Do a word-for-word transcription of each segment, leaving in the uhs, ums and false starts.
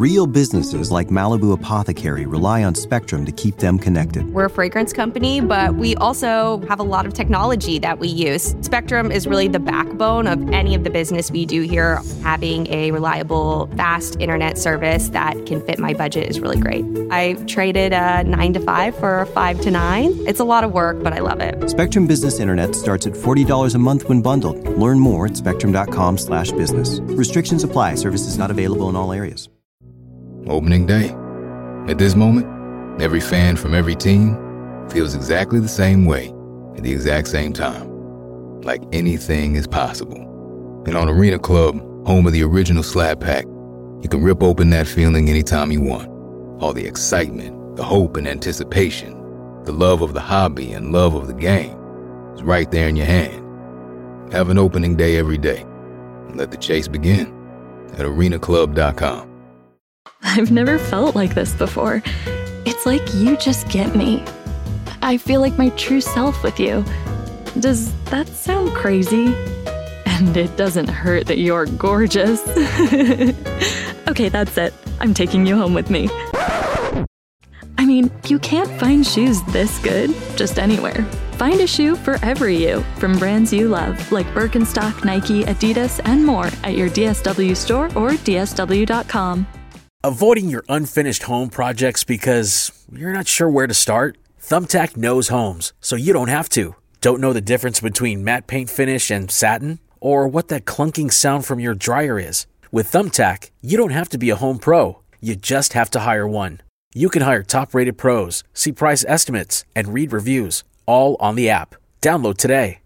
Real businesses like Malibu Apothecary rely on Spectrum to keep them connected. We're a fragrance company, but we also have a lot of technology that we use. Spectrum is really the backbone of any of the business we do here. Having a reliable, fast internet service that can fit my budget is really great. I traded a nine to five for a five to nine. It's a lot of work, but I love it. Spectrum Business Internet starts at forty dollars a month when bundled. Learn more at spectrum.com slash business. Restrictions apply. Services not available in all areas. Opening day. At this moment, every fan from every team feels exactly the same way at the exact same time. Like anything is possible. And on Arena Club, home of the original Slab Pack, you can rip open that feeling anytime you want. All the excitement, the hope and anticipation, the love of the hobby and love of the game is right there in your hand. Have an opening day every day. And let the chase begin at arena club dot com. I've never felt like this before. It's like you just get me. I feel like my true self with you. Does that sound crazy? And it doesn't hurt that you're gorgeous. Okay, that's it. I'm taking you home with me. I mean, you can't find shoes this good just anywhere. Find a shoe for every you from brands you love, like Birkenstock, Nike, Adidas, and more at your D S W store or D S W dot com. Avoiding your unfinished home projects because you're not sure where to start? Thumbtack knows homes, so you don't have to. Don't know the difference between matte paint finish and satin? Or what that clunking sound from your dryer is? With Thumbtack, you don't have to be a home pro. You just have to hire one. You can hire top-rated pros, see price estimates, and read reviews, all on the app. Download today.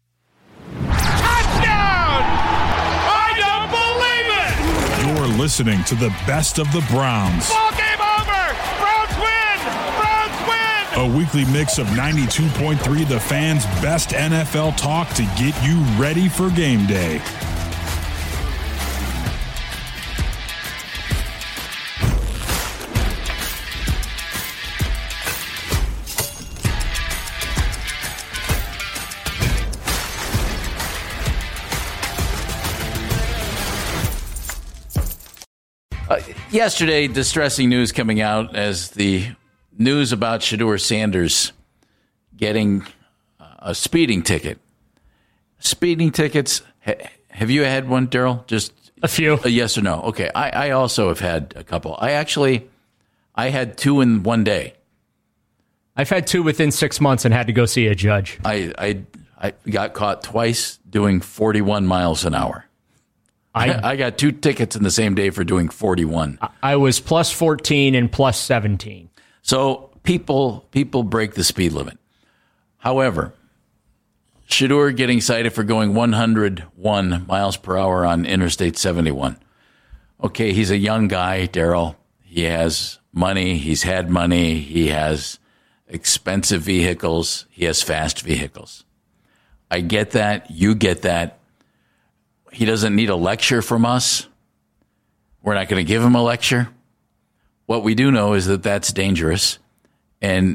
Listening to the best of the Browns. Ball game over! Browns win! Browns win! A weekly mix of ninety-two point three The Fan's best N F L talk to get you ready for game day. Uh, yesterday, distressing news coming out as the news about Shedeur Sanders getting a speeding ticket. Speeding tickets, ha- have you had one, Daryl? Just a few. A yes or no? Okay, I, I also have had a couple. I actually, I had two in one day. I've had two within six months and had to go see a judge. I I, I got caught twice doing forty-one miles an hour. I, I got two tickets in the same day for doing forty-one. I was plus fourteen and plus seventeen. So people people break the speed limit. However, Shedeur getting cited for going one hundred one miles per hour on Interstate seventy-one. Okay, he's a young guy, Daryl. He has money. He's had money. He has expensive vehicles. He has fast vehicles. I get that. You get that. He doesn't need a lecture from us. We're not going to give him a lecture. What we do know is that that's dangerous, and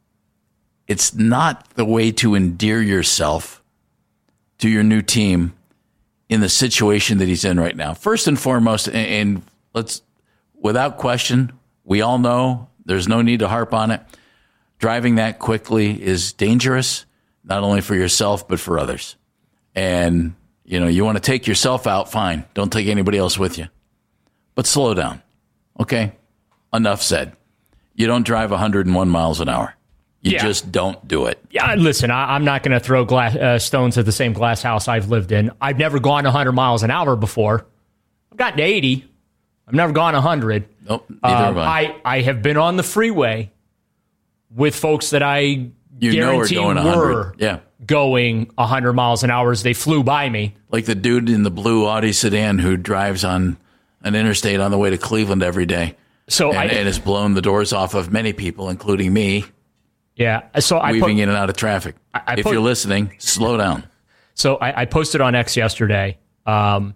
it's not the way to endear yourself to your new team in the situation that he's in right now. First and foremost, and, and let's, without question, we all know there's no need to harp on it. Driving that quickly is dangerous, not only for yourself, but for others. And you know, you want to take yourself out, fine. Don't take anybody else with you. But slow down, okay? Enough said. You don't drive one hundred one miles an hour. You yeah. just don't do it. Yeah, listen, I, I'm not going to throw glass, uh, stones at the same glass house I've lived in. I've never gone one hundred miles an hour before. I've gotten to eighty. I've never gone one hundred. Nope, neither uh, have I. I. I have been on the freeway with folks that I you guarantee know are going were yeah. going one hundred miles an hour as they flew by me. Like the dude in the blue Audi sedan who drives on an interstate on the way to Cleveland every day. So and, I, and has blown the doors off of many people, including me. Yeah. So I weaving put, in and out of traffic. I, I if put, you're listening, slow down. So I, I posted on X yesterday. Um,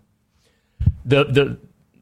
the the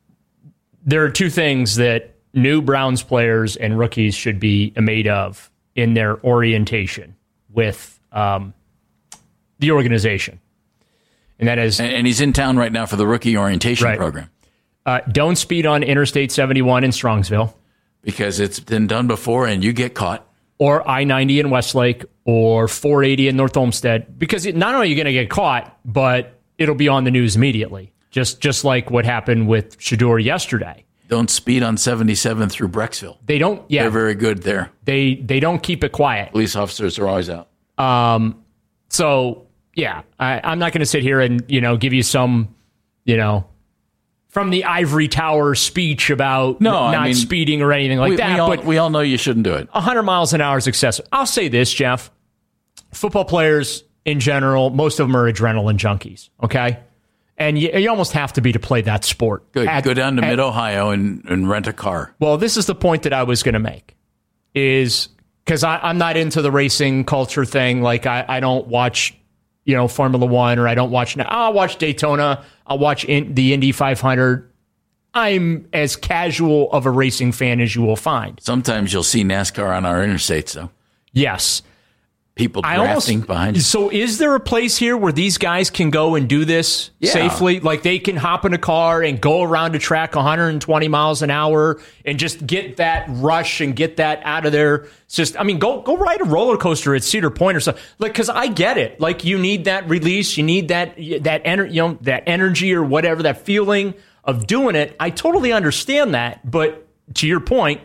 there are two things that new Browns players and rookies should be made of in their orientation with um, the organization. And that is... And, and he's in town right now for the rookie orientation right. program. Uh, don't speed on Interstate seventy-one in Strongsville. Because it's been done before and you get caught. Or I ninety in Westlake, or four eighty in North Olmsted. Because it, not only are you going to get caught, but it'll be on the news immediately. Just just like what happened with Shedeur yesterday. Don't speed on seventy-seven through Brecksville. They don't. Yeah, they're very good there. They they don't keep it quiet. Police officers are always out. Um. So yeah, I, I'm not going to sit here and you know give you some you know from the ivory tower speech about no, not I mean, speeding or anything like we, that. We all, but we all know you shouldn't do it. one hundred miles an hour is excessive. I'll say this, Jeff. Football players in general, most of them are adrenaline junkies. Okay. And you, you almost have to be to play that sport. Good. At, Go down to at, Mid-Ohio and, and rent a car. Well, this is the point that I was going to make. Is because I'm not into the racing culture thing. Like, I, I don't watch, you know, Formula One, or I don't watch... I'll watch Daytona. I'll watch in, the Indy five hundred. I'm as casual of a racing fan as you will find. Sometimes you'll see NASCAR on our interstates, though. Yes. People drafting almost, behind you. So is there a place here where these guys can go and do this yeah. safely? Like they can hop in a car and go around a track one hundred twenty miles an hour and just get that rush and get that out of there. It's just, I mean, go go ride a roller coaster at Cedar Point or something. Like, because I get it. Like, you need that release, you need that that ener- you know that energy or whatever, that feeling of doing it. I totally understand that, but to your point,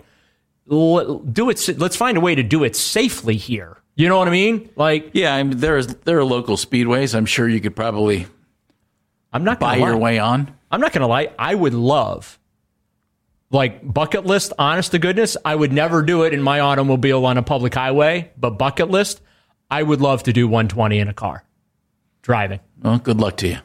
do it. Let's find a way to do it safely here. You know what I mean? Like, yeah, I mean, there is there are local speedways. I'm sure you could probably I'm not buy lie. your way on. I'm not going to lie. I would love, like, bucket list, honest to goodness, I would never do it in my automobile on a public highway, but bucket list, I would love to do one twenty in a car, driving. Well, good luck to you.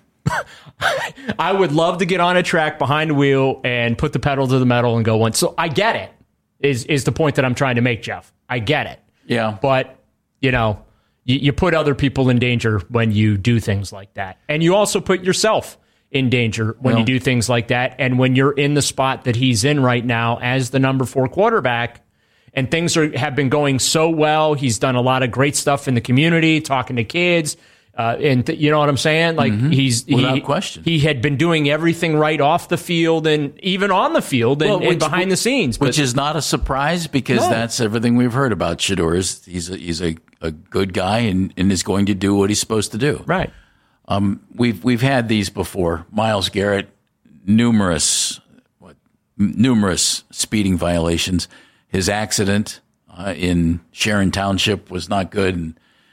I would love to get on a track behind the wheel and put the pedal to the metal and go one. So I get it, is is the point that I'm trying to make, Jeff. I get it. Yeah. But, you know, you, you put other people in danger when you do things like that. And you also put yourself in danger when well, you do things like that. And when you're in the spot that he's in right now as the number four quarterback, and things are, have been going so well. He's done a lot of great stuff in the community, talking to kids. Uh, and th- you know what I'm saying? Like, mm-hmm. he's without he, question. He had been doing everything right off the field and even on the field and, well, which, and behind the scenes, which but, is not a surprise because no. that's everything we've heard about Shedeur. Is he's a, he's a, a good guy and, and is going to do what he's supposed to do. Right. Um, we've we've had these before. Myles Garrett, numerous what, numerous speeding violations. His accident uh, in Sharon Township was not good. And,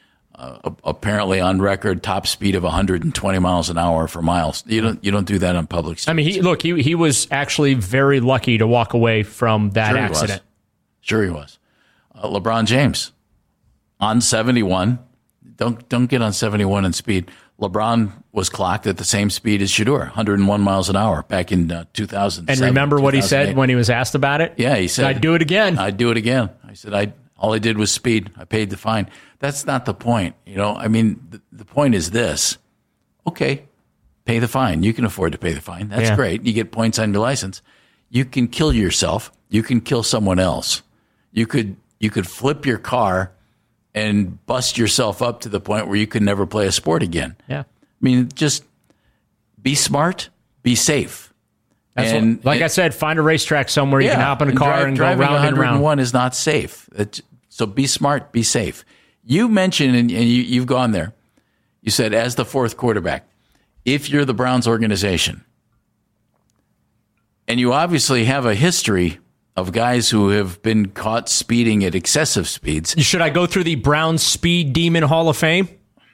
Uh, apparently on record, top speed of one hundred twenty miles an hour for Myles. You don't you don't do that on public streets. I mean, he, look, he he was actually very lucky to walk away from that sure accident. He sure he was. Uh, LeBron James on seventy-one. Don't don't get on seventy-one in speed. LeBron was clocked at the same speed as Shedeur, one hundred one miles an hour back in uh, two thousand seven. And remember what he said when he was asked about it? Yeah, he said, I'd do it again. I'd do it again. I said, I all I did was speed. I paid the fine. That's not the point. You know, I mean, the, the point is this. Okay, pay the fine. You can afford to pay the fine. That's yeah. great. You get points on your license. You can kill yourself. You can kill someone else. You could you could flip your car and bust yourself up to the point where you could never play a sport again. Yeah. I mean, just be smart, be safe. That's and what, like and, I said, find a racetrack somewhere you yeah, can hop in a and car drive, and go round and round. Driving one hundred one is not safe. It, so be smart, be safe. You mentioned, and, and you, you've gone there, you said as the fourth quarterback, if you're the Browns organization, and you obviously have a history of guys who have been caught speeding at excessive speeds. Should I go through the Browns Speed Demon Hall of Fame?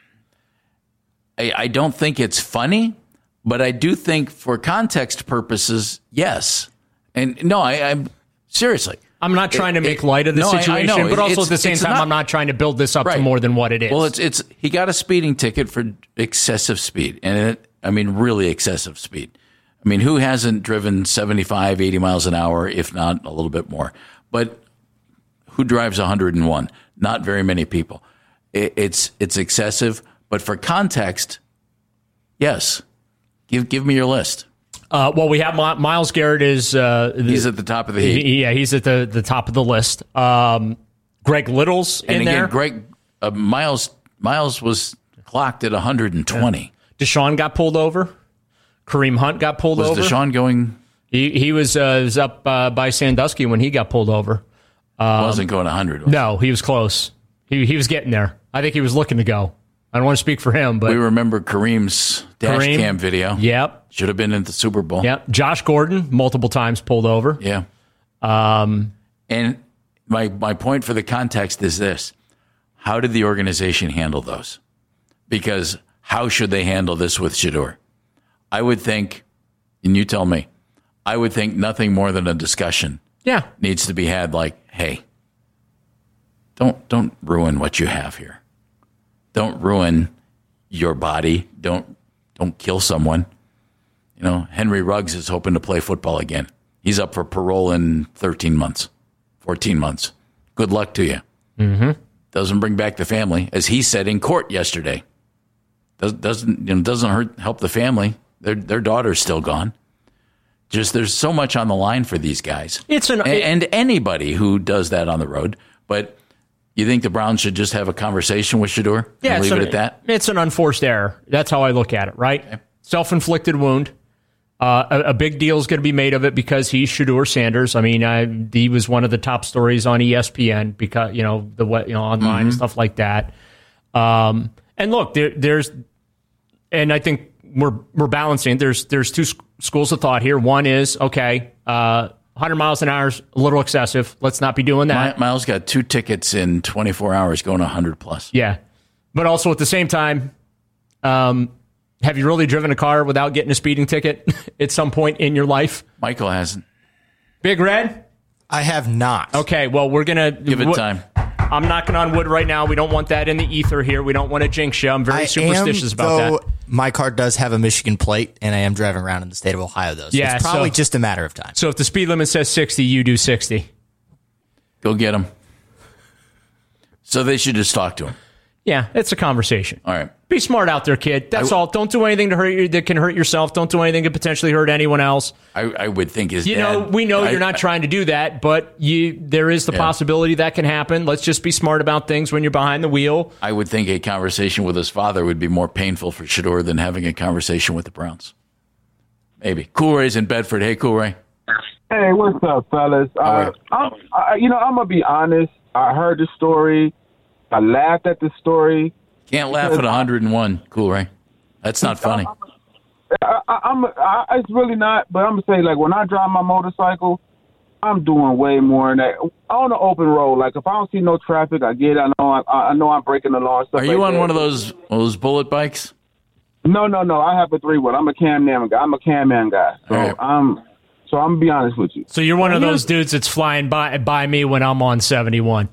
I, I don't think it's funny, but I do think for context purposes, yes. And no, I, I'm seriously. I'm not trying to make it, light of the no, situation, I, I know. but also it's, at the same time, not, I'm not trying to build this up right. to more than what it is. Well, it's it's he got a speeding ticket for excessive speed, and it, I mean, really excessive speed. I mean, who hasn't driven seventy-five, eighty miles an hour, if not a little bit more? But who drives one hundred one? Not very many people. It, it's it's excessive, but for context, yes. Give give me your list. Uh, well, we have My- Myles Garrett is uh, the, he's at the top of the heap. He, yeah, he's at the, the top of the list. Um, Greg Little's and in again, there. Greg uh, Myles Myles was clocked at one hundred twenty. Yeah. Deshaun got pulled over. Kareem Hunt got pulled was over. Was Deshaun going? He he was, uh, was up uh, by Sandusky when he got pulled over. Um, Wasn't going one hundred. No, he was close. He he was getting there. I think he was looking to go. I don't want to speak for him, but we remember Kareem's dash Kareem, cam video. Yep. Should have been in the Super Bowl. Yep. Josh Gordon, multiple times pulled over. Yeah. Um, and my my point for the context is this. How did the organization handle those? Because how should they handle this with Shedeur? I would think, and you tell me, I would think nothing more than a discussion yeah. needs to be had like, hey, don't don't ruin what you have here. Don't ruin your body. Don't don't kill someone. You know, Henry Ruggs is hoping to play football again. He's up for parole in thirteen months, fourteen months. Good luck to you. Mm-hmm. Doesn't bring back the family, as he said in court yesterday. Does, doesn't you know, doesn't hurt help the family. Their their daughter's still gone. Just there's so much on the line for these guys. It's an and, it, and anybody who does that on the road. But you think the Browns should just have a conversation with Shedeur? Yeah, and leave an, it at that. It's an unforced error. That's how I look at it. Right, okay. Self-inflicted wound. Uh, a, a big deal is going to be made of it because he's Shedeur Sanders. I mean, I, he was one of the top stories on E S P N because you know the you know online mm-hmm. and stuff like that. Um, and look, there, there's, and I think we're we're balancing. There's there's two sc- schools of thought here. One is okay, uh, one hundred miles an hour is a little excessive. Let's not be doing that. Miles got two tickets in twenty-four hours, going one hundred plus. Yeah, but also at the same time. Um, Have you really driven a car without getting a speeding ticket at some point in your life? Michael hasn't. Big Red? I have not. Okay, well, we're going to... Give it w- time. I'm knocking on wood right now. We don't want that in the ether here. We don't want to jinx you. I'm very I superstitious am, about though, that. My car does have a Michigan plate, and I am driving around in the state of Ohio, though. So yeah, it's probably so, just a matter of time. So if the speed limit says sixty, you do sixty. Go get him. So they should just talk to him. Yeah, it's a conversation. All right. Be smart out there, kid. That's I, all. Don't do anything to hurt you that can hurt yourself. Don't do anything that potentially hurt anyone else. I, I would think his You dad, know, we know I, you're not I, trying to do that, but you there is the yeah. possibility that can happen. Let's just be smart about things when you're behind the wheel. I would think a conversation with his father would be more painful for Shedeur than having a conversation with the Browns. Maybe. Cool Ray's in Bedford. Hey, Cool Ray. Hey, what's up, fellas? Uh, I'm, I, you know, I'm going to be honest. I heard the story. I laughed at the story. Can't laugh at one hundred one, Cool Ray. That's not funny. I, I, I'm. I, it's really not. But I'm gonna say, like, when I drive my motorcycle, I'm doing way more than that on the open road. Like, if I don't see no traffic, I get. It. I know. I, I know. I'm breaking the law. And stuff Are you like on that. one of those those bullet bikes? No, no, no. I have a three wheel. I'm a Cam Man guy. I'm a Cam Man guy. So right. I'm. So I'm gonna be honest with you. So you're one of those dudes that's flying by by me when I'm on seventy-one.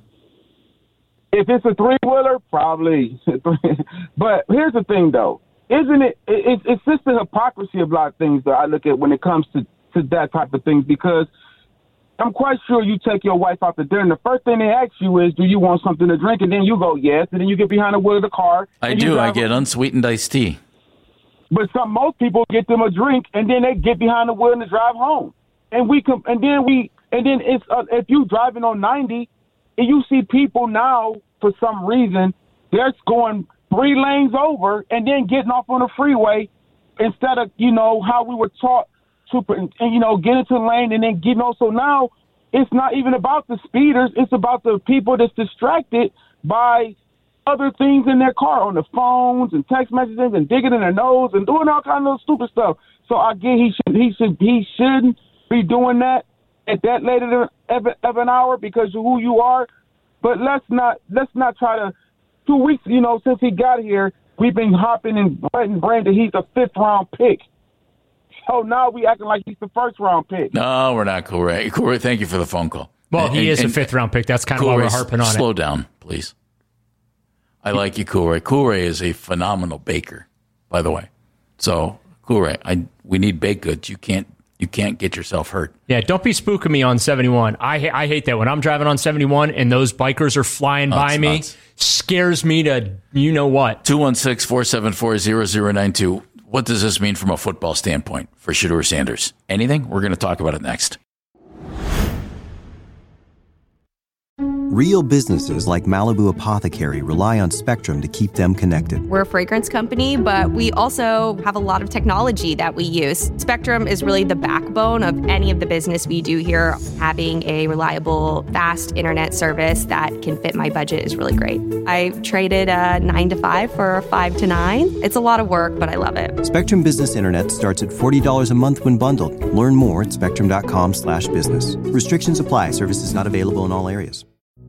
If it's a three-wheeler, probably. But here's the thing, though. Isn't it, it – it's just the hypocrisy of a lot of things that I look at when it comes to, to that type of things, because I'm quite sure you take your wife out to dinner, and the first thing they ask you is, do you want something to drink? And then you go, yes, and then you get behind the wheel of the car. I do. I get unsweetened iced tea. But some most people get them a drink, and then they get behind the wheel and they drive home. And we com- and then we – and then it's uh, if you driving on ninety – and you see people now, for some reason, they're going three lanes over and then getting off on the freeway instead of, you know, how we were taught to, and, you know, get into the lane and then get on. So now it's not even about the speeders. It's about the people that's distracted by other things in their car, on the phones and text messages and digging in their nose and doing all kinds of stupid stuff. So I get he should, he should, he shouldn't be doing that at that later of, of an hour because of who you are. But let's not let's not try to. Two weeks, you know, since he got here, we've been hopping and letting Brandon. He's a fifth round pick. So now we acting like he's the first round pick. No, we're not, Cool Ray. Cool Ray, thank you for the phone call. Well, and, he and, is and, a fifth round pick. That's kind of cool why Ray, we're harping on slow it. Slow down, please. I like you, Cool Ray. Cool Ray is a phenomenal baker, by the way. So, Cool Ray, I we need baked goods. You can't. You can't get yourself hurt. Yeah, don't be spooking me on seventy-one. I I hate that. When I'm driving on seventy-one and those bikers are flying oh, by me, nuts. scares me to you know what. two one six, four seven four, zero zero nine two. What does this mean from a football standpoint for Shedeur Sanders? Anything? We're going to talk about it next. Real businesses like Malibu Apothecary rely on Spectrum to keep them connected. We're a fragrance company, but we also have a lot of technology that we use. Spectrum is really the backbone of any of the business we do here. Having a reliable, fast internet service that can fit my budget is really great. I traded a nine to five for a five to nine. It's a lot of work, but I love it. Spectrum Business Internet starts at forty dollars a month when bundled. Learn more at spectrum.com slash business. Restrictions apply. Services not available in all areas.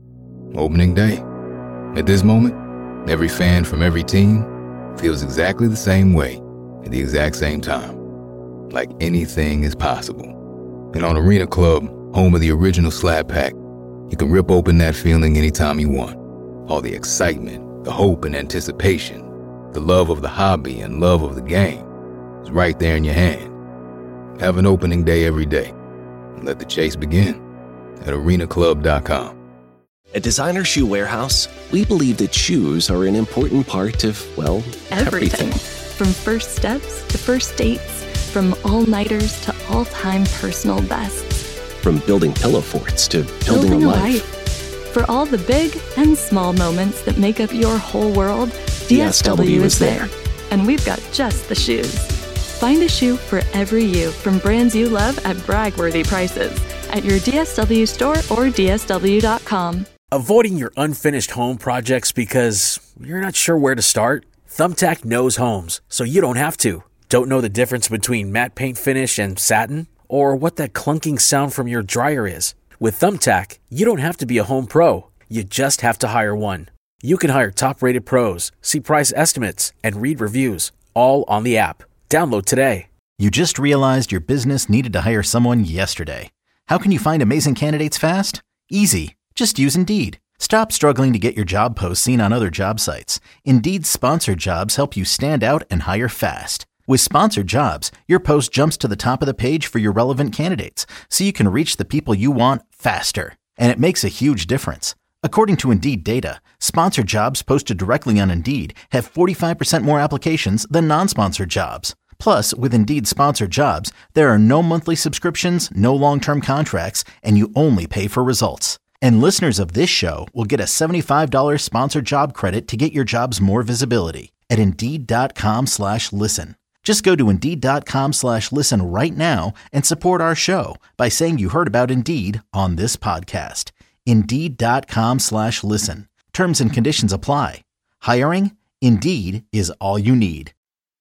Opening day. At this moment, every fan from every team feels exactly the same way at the exact same time. Like anything is possible. And on Arena Club, home of the original Slab Pack, you can rip open that feeling anytime you want. All the excitement, the hope and anticipation, the love of the hobby and love of the game is right there in your hand. Have an opening day every day and let the chase begin at arena club dot com. At Designer Shoe Warehouse, we believe that shoes are an important part of, well, everything. Everything. From first steps to first dates, from all-nighters to all-time personal bests. From building pillow forts to building, Building a a life. life. For all the big and small moments that make up your whole world, D S W is there. And we've got just the shoes. Find a shoe for every you from brands you love at brag-worthy prices at your D S W store or D S W dot com. Avoiding your unfinished home projects because you're not sure where to start? Thumbtack knows homes, so you don't have to. Don't know the difference between matte paint finish and satin? Or what that clunking sound from your dryer is? With Thumbtack, you don't have to be a home pro. You just have to hire one. You can hire top-rated pros, see price estimates, and read reviews, all on the app. Download today. You just realized your business needed to hire someone yesterday. How can you find amazing candidates fast? Easy. Just use Indeed. Stop struggling to get your job posts seen on other job sites. Indeed's sponsored jobs help you stand out and hire fast. With sponsored jobs, your post jumps to the top of the page for your relevant candidates, so you can reach the people you want faster. And it makes a huge difference. According to Indeed data, sponsored jobs posted directly on Indeed have forty-five percent more applications than non-sponsored jobs. Plus, with Indeed sponsored jobs, there are no monthly subscriptions, no long-term contracts, and you only pay for results. And listeners of this show will get a seventy-five dollars sponsored job credit to get your jobs more visibility at Indeed.com slash listen. Just go to Indeed.com slash listen right now and support our show by saying you heard about Indeed on this podcast. Indeed.com slash listen. Terms and conditions apply. Hiring? Indeed is all you need.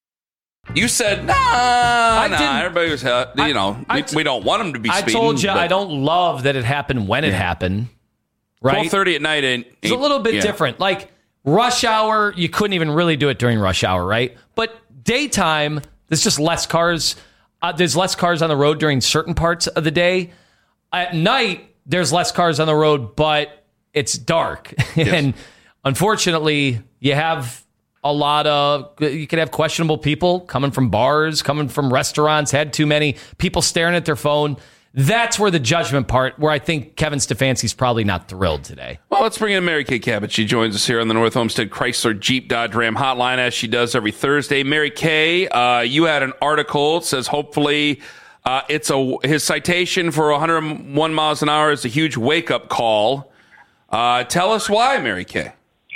You said, nah, I nah, didn't, everybody was, uh, you know, I, we, I, we don't want them to be speeding. I told you I don't love that it happened when it yeah. happened, right? twelve thirty at night. Ain't, it's a little bit yeah. different. Like, rush hour, you couldn't even really do it during rush hour, right? But daytime, there's just less cars. Uh, there's less cars on the road during certain parts of the day. At night, there's less cars on the road, but it's dark. Yes. And unfortunately, you have a lot of, you could have questionable people coming from bars, coming from restaurants, had too many people staring at their phone. That's where the judgment part, where I think Kevin Stefanski's probably not thrilled today. Well, let's bring in Mary Kay Cabot. She joins us here on the North Homestead Chrysler Jeep Dodge Ram hotline, as she does every Thursday. Mary Kay, uh, you had an article that says hopefully uh, it's a his citation for one hundred one miles an hour is a huge wake-up call. Uh, tell us why, Mary Kay.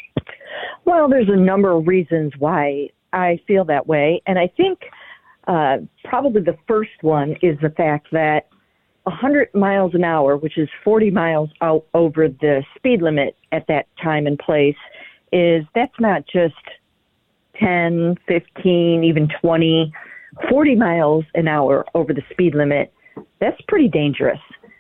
Well, there's a number of reasons why I feel that way. And I think uh, probably the first one is the fact that one hundred miles an hour, which is forty miles out over the speed limit at that time and place, is that's not just ten, fifteen, even twenty, forty miles an hour over the speed limit. That's pretty dangerous.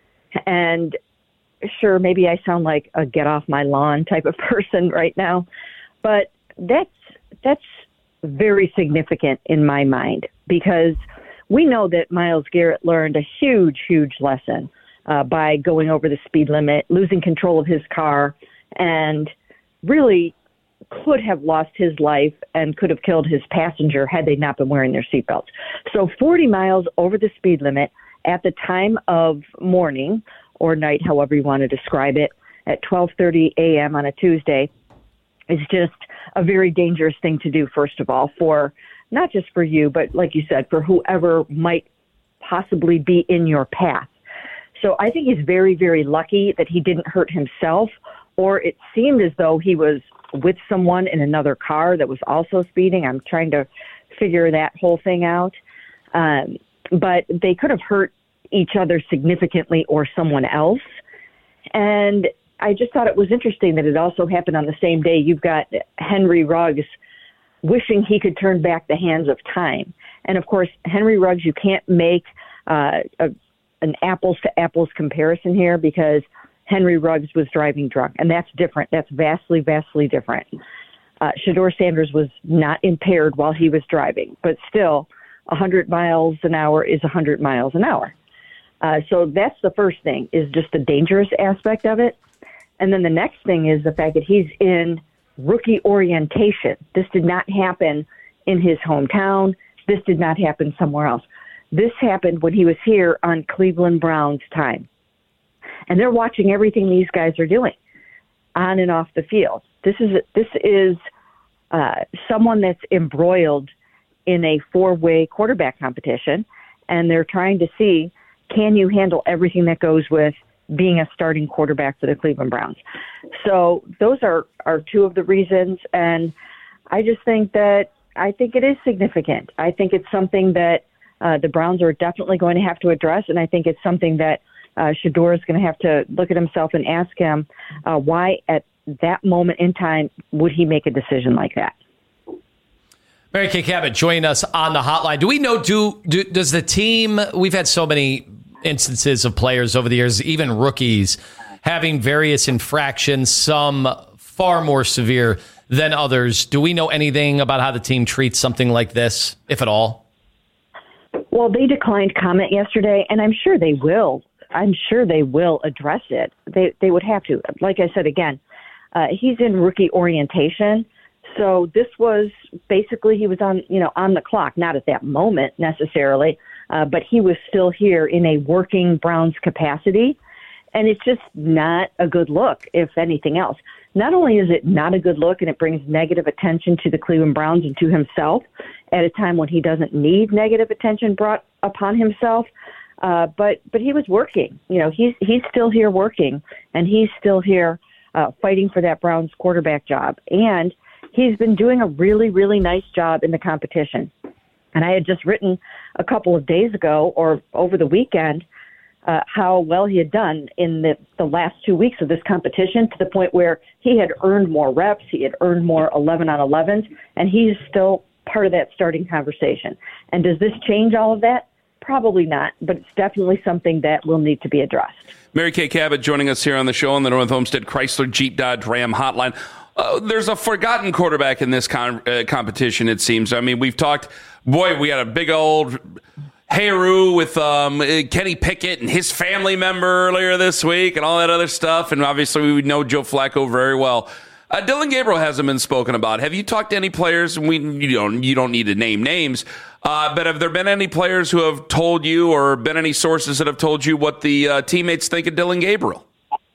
And sure, maybe I sound like a get off my lawn type of person right now, but that's that's very significant in my mind, because we know that Myles Garrett learned a huge, huge lesson uh, by going over the speed limit, losing control of his car, and really could have lost his life and could have killed his passenger had they not been wearing their seatbelts. So forty miles over the speed limit at the time of morning or night, however you want to describe it, at twelve thirty a.m. on a Tuesday is just a very dangerous thing to do, first of all, for not just for you, but like you said, for whoever might possibly be in your path. So I think he's very, very lucky that he didn't hurt himself or it seemed as though he was with someone in another car that was also speeding. I'm trying to figure that whole thing out. Um, but they could have hurt each other significantly or someone else. And I just thought it was interesting that it also happened on the same day. You've got Henry Ruggs wishing he could turn back the hands of time. And, of course, Henry Ruggs, you can't make uh, a, an apples-to-apples comparison here because Henry Ruggs was driving drunk, and that's different. That's vastly, vastly different. Uh, Shedeur Sanders was not impaired while he was driving, but still, one hundred miles an hour is one hundred miles an hour. Uh, so that's the first thing, is just the dangerous aspect of it. And then the next thing is the fact that he's in rookie orientation. This did not happen in his hometown. This did not happen somewhere else. This happened when he was here on Cleveland Browns time. And they're watching everything these guys are doing on and off the field. This is this is uh, someone that's embroiled in a four-way quarterback competition, and they're trying to see, can you handle everything that goes with being a starting quarterback for the Cleveland Browns? So those are, are two of the reasons, and I just think that I think it is significant. I think it's something that uh, the Browns are definitely going to have to address, and I think it's something that uh, Shedeur is going to have to look at himself and ask him uh, why at that moment in time would he make a decision like that. Mary Kay Cabot joining us on the hotline. Do we know, do, do does the team, we've had so many instances of players over the years, even rookies, having various infractions, some far more severe than others. Do we know anything about how the team treats something like this, if at all? Well, they declined comment yesterday, and I'm sure they will. I'm sure they will address it. They they would have to. Like I said, again, uh, he's in rookie orientation. So this was basically, he was on, you know, on the clock, not at that moment necessarily, uh, but he was still here in a working Browns capacity. And it's just not a good look, if anything else. Not only is it not a good look and it brings negative attention to the Cleveland Browns and to himself at a time when he doesn't need negative attention brought upon himself, uh, but but he was working. You know, he's, he's still here working, and he's still here uh, fighting for that Browns quarterback job. And he's been doing a really, really nice job in the competition. And I had just written a couple of days ago or over the weekend uh, how well he had done in the, the last two weeks of this competition, to the point where he had earned more reps, he had earned more eleven on elevens, and he's still part of that starting conversation. And does this change all of that? Probably not, but it's definitely something that will need to be addressed. Mary Kay Cabot joining us here on the show on the North Homestead Chrysler Jeep Dodge Ram hotline. Uh, there's a forgotten quarterback in this con- uh, competition, it seems. I mean, we've talked, boy, we had a big old hayroo with um, Kenny Pickett and his family member earlier this week and all that other stuff. And obviously, we know Joe Flacco very well. Uh, Dillon Gabriel hasn't been spoken about. Have you talked to any players? We you don't you don't need to name names, uh, but have there been any players who have told you, or been any sources that have told you what the uh, teammates think of Dillon Gabriel?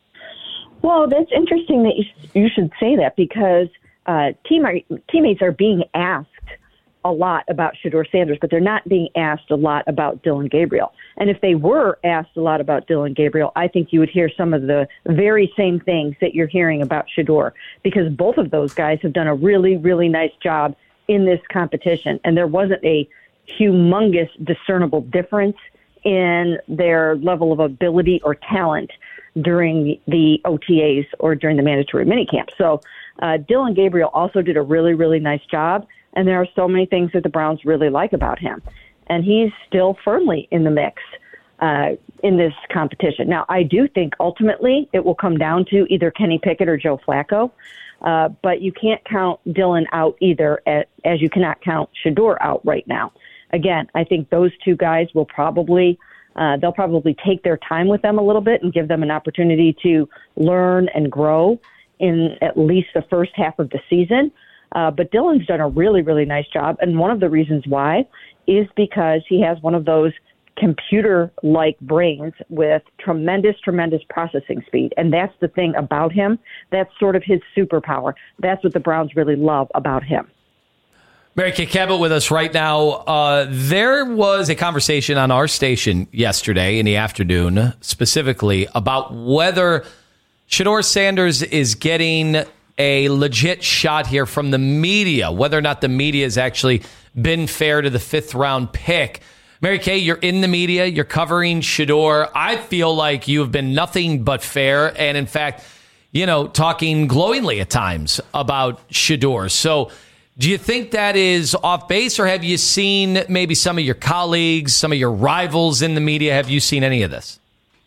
Well, that's interesting that you, you should say that, because uh, team are, teammates are being asked a lot about Shedeur Sanders, but they're not being asked a lot about Dillon Gabriel. And if they were asked a lot about Dillon Gabriel, I think you would hear some of the very same things that you're hearing about Shedeur, because both of those guys have done a really, really nice job in this competition. And there wasn't a humongous discernible difference in their level of ability or talent during the O T As or during the mandatory minicamp. So uh, Dillon Gabriel also did a really, really nice job. And there are so many things that the Browns really like about him. And he's still firmly in the mix uh, in this competition. Now, I do think ultimately it will come down to either Kenny Pickett or Joe Flacco. Uh, but you can't count Dillon out either, at, as you cannot count Shedeur out right now. Again, I think those two guys will probably uh, they'll probably take their time with them a little bit and give them an opportunity to learn and grow in at least the first half of the season. Uh, but Dillon's done a really, really nice job. And one of the reasons why is because he has one of those computer-like brains with tremendous, tremendous processing speed. And that's the thing about him. That's sort of his superpower. That's what the Browns really love about him. Mary Kay Cabot with us right now. Uh, there was a conversation on our station yesterday in the afternoon, specifically about whether Shedeur Sanders is getting a legit shot here from the media, whether or not the media has actually been fair to the fifth round pick. Mary Kay, you're in the media, you're covering Shedeur. I feel like you have been nothing but fair, and in fact, you know, talking glowingly at times about Shedeur. So do you think that is off base, or have you seen maybe some of your colleagues, some of your rivals in the media? Have you seen any of this?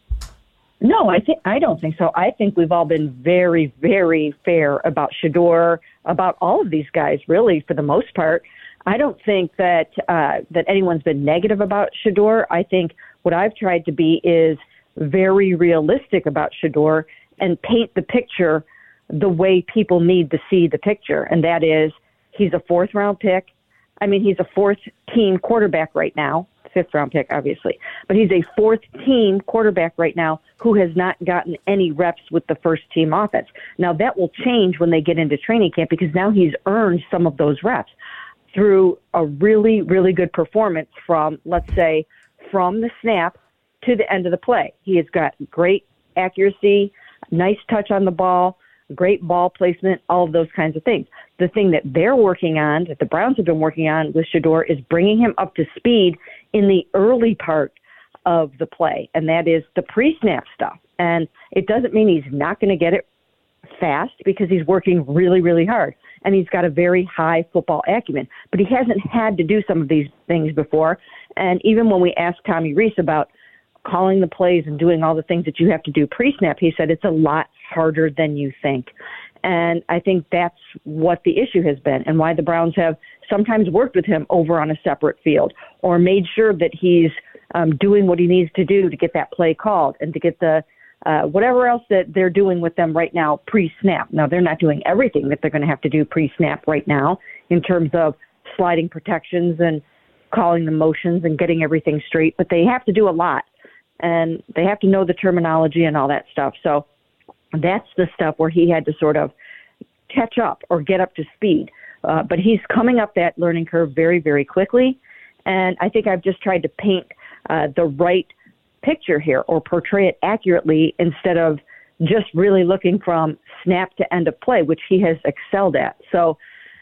No, I think I don't think so. I think we've all been very, very fair about Shedeur, about all of these guys, really, for the most part. I don't think that uh, that anyone's been negative about Shedeur. I think what I've tried to be is very realistic about Shedeur and paint the picture the way people need to see the picture, and that is he's a fourth-round pick. I mean, he's a fourth-team quarterback right now. Fifth-round pick, obviously. But he's a fourth-team quarterback right now who has not gotten any reps with the first-team offense. Now, that will change when they get into training camp because now he's earned some of those reps through a really, really good performance from, let's say, from the snap to the end of the play. He has got great accuracy, nice touch on the ball, great ball placement, all of those kinds of things. The thing that they're working on, that the Browns have been working on with Shedeur, is bringing him up to speed in the early part of the play, and that is the pre-snap stuff. And it doesn't mean he's not going to get it fast because he's working really, really hard, and he's got a very high football acumen. But he hasn't had to do some of these things before, and even when we asked Tommy Rees about calling the plays and doing all the things that you have to do pre-snap, he said it's a lot harder than you think. And I think that's what the issue has been and why the Browns have sometimes worked with him over on a separate field or made sure that he's um, doing what he needs to do to get that play called and to get the uh, whatever else that they're doing with them right now pre-snap. Now, they're not doing everything that they're going to have to do pre-snap right now in terms of sliding protections and calling the motions and getting everything straight, but they have to do a lot. And they have to know the terminology and all that stuff. So that's the stuff where he had to sort of catch up or get up to speed. Uh, but he's coming up that learning curve very, very quickly. And I think I've just tried to paint uh, the right picture here or portray it accurately instead of just really looking from snap to end of play, which he has excelled at. So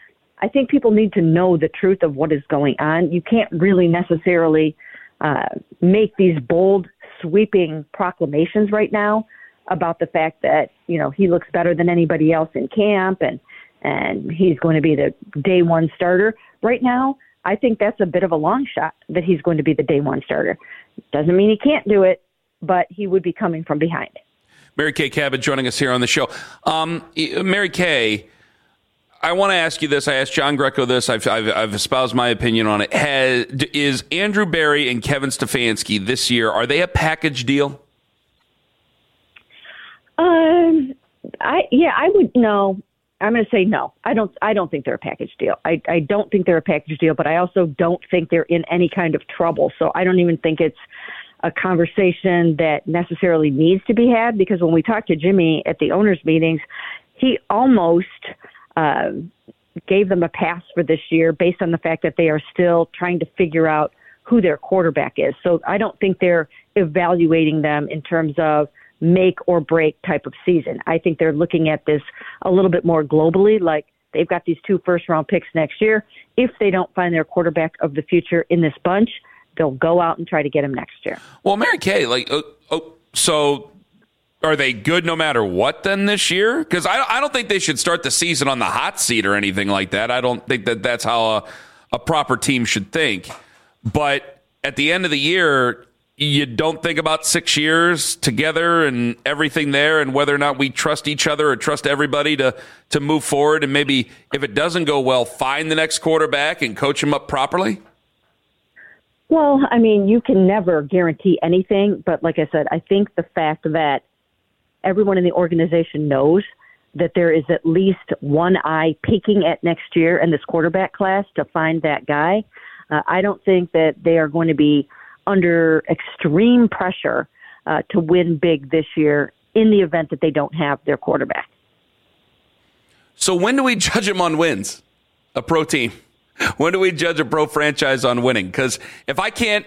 I think people need to know the truth of what is going on. You can't really necessarily uh, make these bold, sweeping proclamations right now about the fact that, you know, he looks better than anybody else in camp and, and he's going to be the day one starter. Right now, I think that's a bit of a long shot that he's going to be the day one starter. Doesn't mean he can't do it, but he would be coming from behind. Mary Kay Cabot joining us here on the show. Um, Mary Kay, I want to ask you this. I asked John Greco this. I've, I've, I've espoused my opinion on it. Has, is Andrew Berry and Kevin Stefanski this year, are they a package deal? Um, I yeah, I would no. I'm going to say no. I don't. I don't think they're a package deal. I, I don't think they're a package deal, but I also don't think they're in any kind of trouble. So I don't even think it's a conversation that necessarily needs to be had because when we talked to Jimmy at the owners' meetings, he almost uh, gave them a pass for this year based on the fact that they are still trying to figure out who their quarterback is. So I don't think they're evaluating them in terms of make or break type of season. I think they're looking at this a little bit more globally, like they've got these two first round picks next year. If they don't find their quarterback of the future in this bunch, they'll go out and try to get him next year. Well, Mary Kay, like, oh, oh, so are they good no matter what then this year? Because I, I don't think they should start the season on the hot seat or anything like that. I don't think that that's how a, a proper team should think. But at the end of the year, you don't think about six years together and everything there and whether or not we trust each other or trust everybody to, to move forward and maybe if it doesn't go well, find the next quarterback and coach him up properly? Well, I mean, you can never guarantee anything. But like I said, I think the fact that everyone in the organization knows that there is at least one eye peeking at next year in this quarterback class to find that guy, uh, I don't think that they are going to be under extreme pressure uh, to win big this year in the event that they don't have their quarterback. So when do we judge them on wins? A pro team. When do we judge a pro franchise on winning? Because if I can't,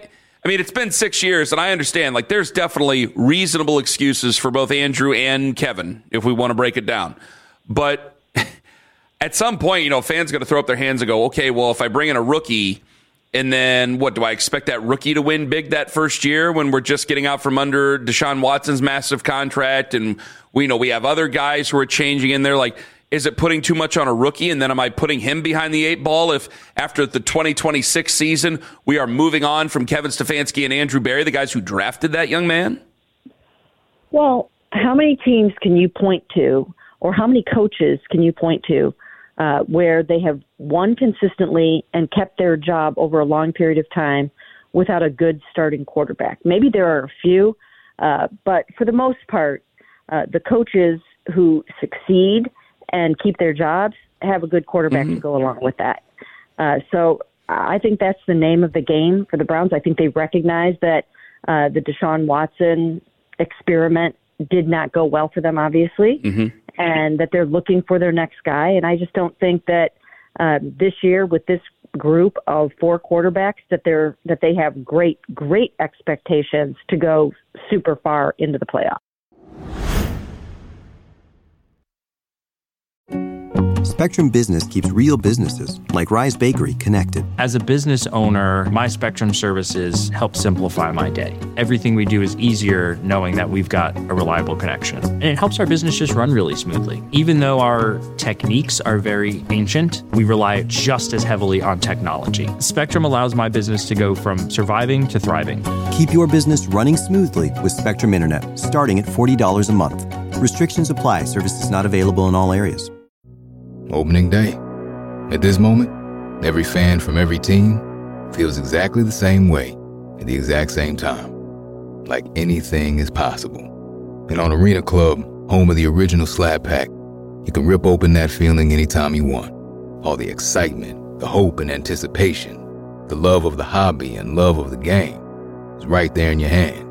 I mean, it's been six years, and I understand, like, there's definitely reasonable excuses for both Andrew and Kevin, if we want to break it down. But at some point, you know, fans got to throw up their hands and go, okay, well, if I bring in a rookie, and then what, do I expect that rookie to win big that first year when we're just getting out from under Deshaun Watson's massive contract, and we know we have other guys who are changing in there, like, is it putting too much on a rookie? And then am I putting him behind the eight ball if after the twenty twenty-six season we are moving on from Kevin Stefanski and Andrew Berry, the guys who drafted that young man? Well, how many teams can you point to, or how many coaches can you point to uh, where they have won consistently and kept their job over a long period of time without a good starting quarterback? Maybe there are a few, uh, but for the most part, uh, the coaches who succeed and keep their jobs have a good quarterback mm-hmm. to go along with that. Uh, so I think that's the name of the game for the Browns. I think they recognize that uh, the Deshaun Watson experiment did not go well for them, obviously, mm-hmm. and that they're looking for their next guy. And I just don't think that uh, this year with this group of four quarterbacks that they're that they have great, great expectations to go super far into the playoffs. Spectrum Business keeps real businesses, like Rise Bakery, connected. As a business owner, my Spectrum services help simplify my day. Everything we do is easier knowing that we've got a reliable connection. And it helps our business just run really smoothly. Even though our techniques are very ancient, we rely just as heavily on technology. Spectrum allows my business to go from surviving to thriving. Keep your business running smoothly with Spectrum Internet, starting at forty dollars a month. Restrictions apply. Services not available in all areas. Opening day. At this moment, every fan from every team feels exactly the same way at the exact same time. Like anything is possible. And on Arena Club, home of the original Slab Pack, you can rip open that feeling anytime you want. All the excitement, the hope and anticipation, the love of the hobby and love of the game is right there in your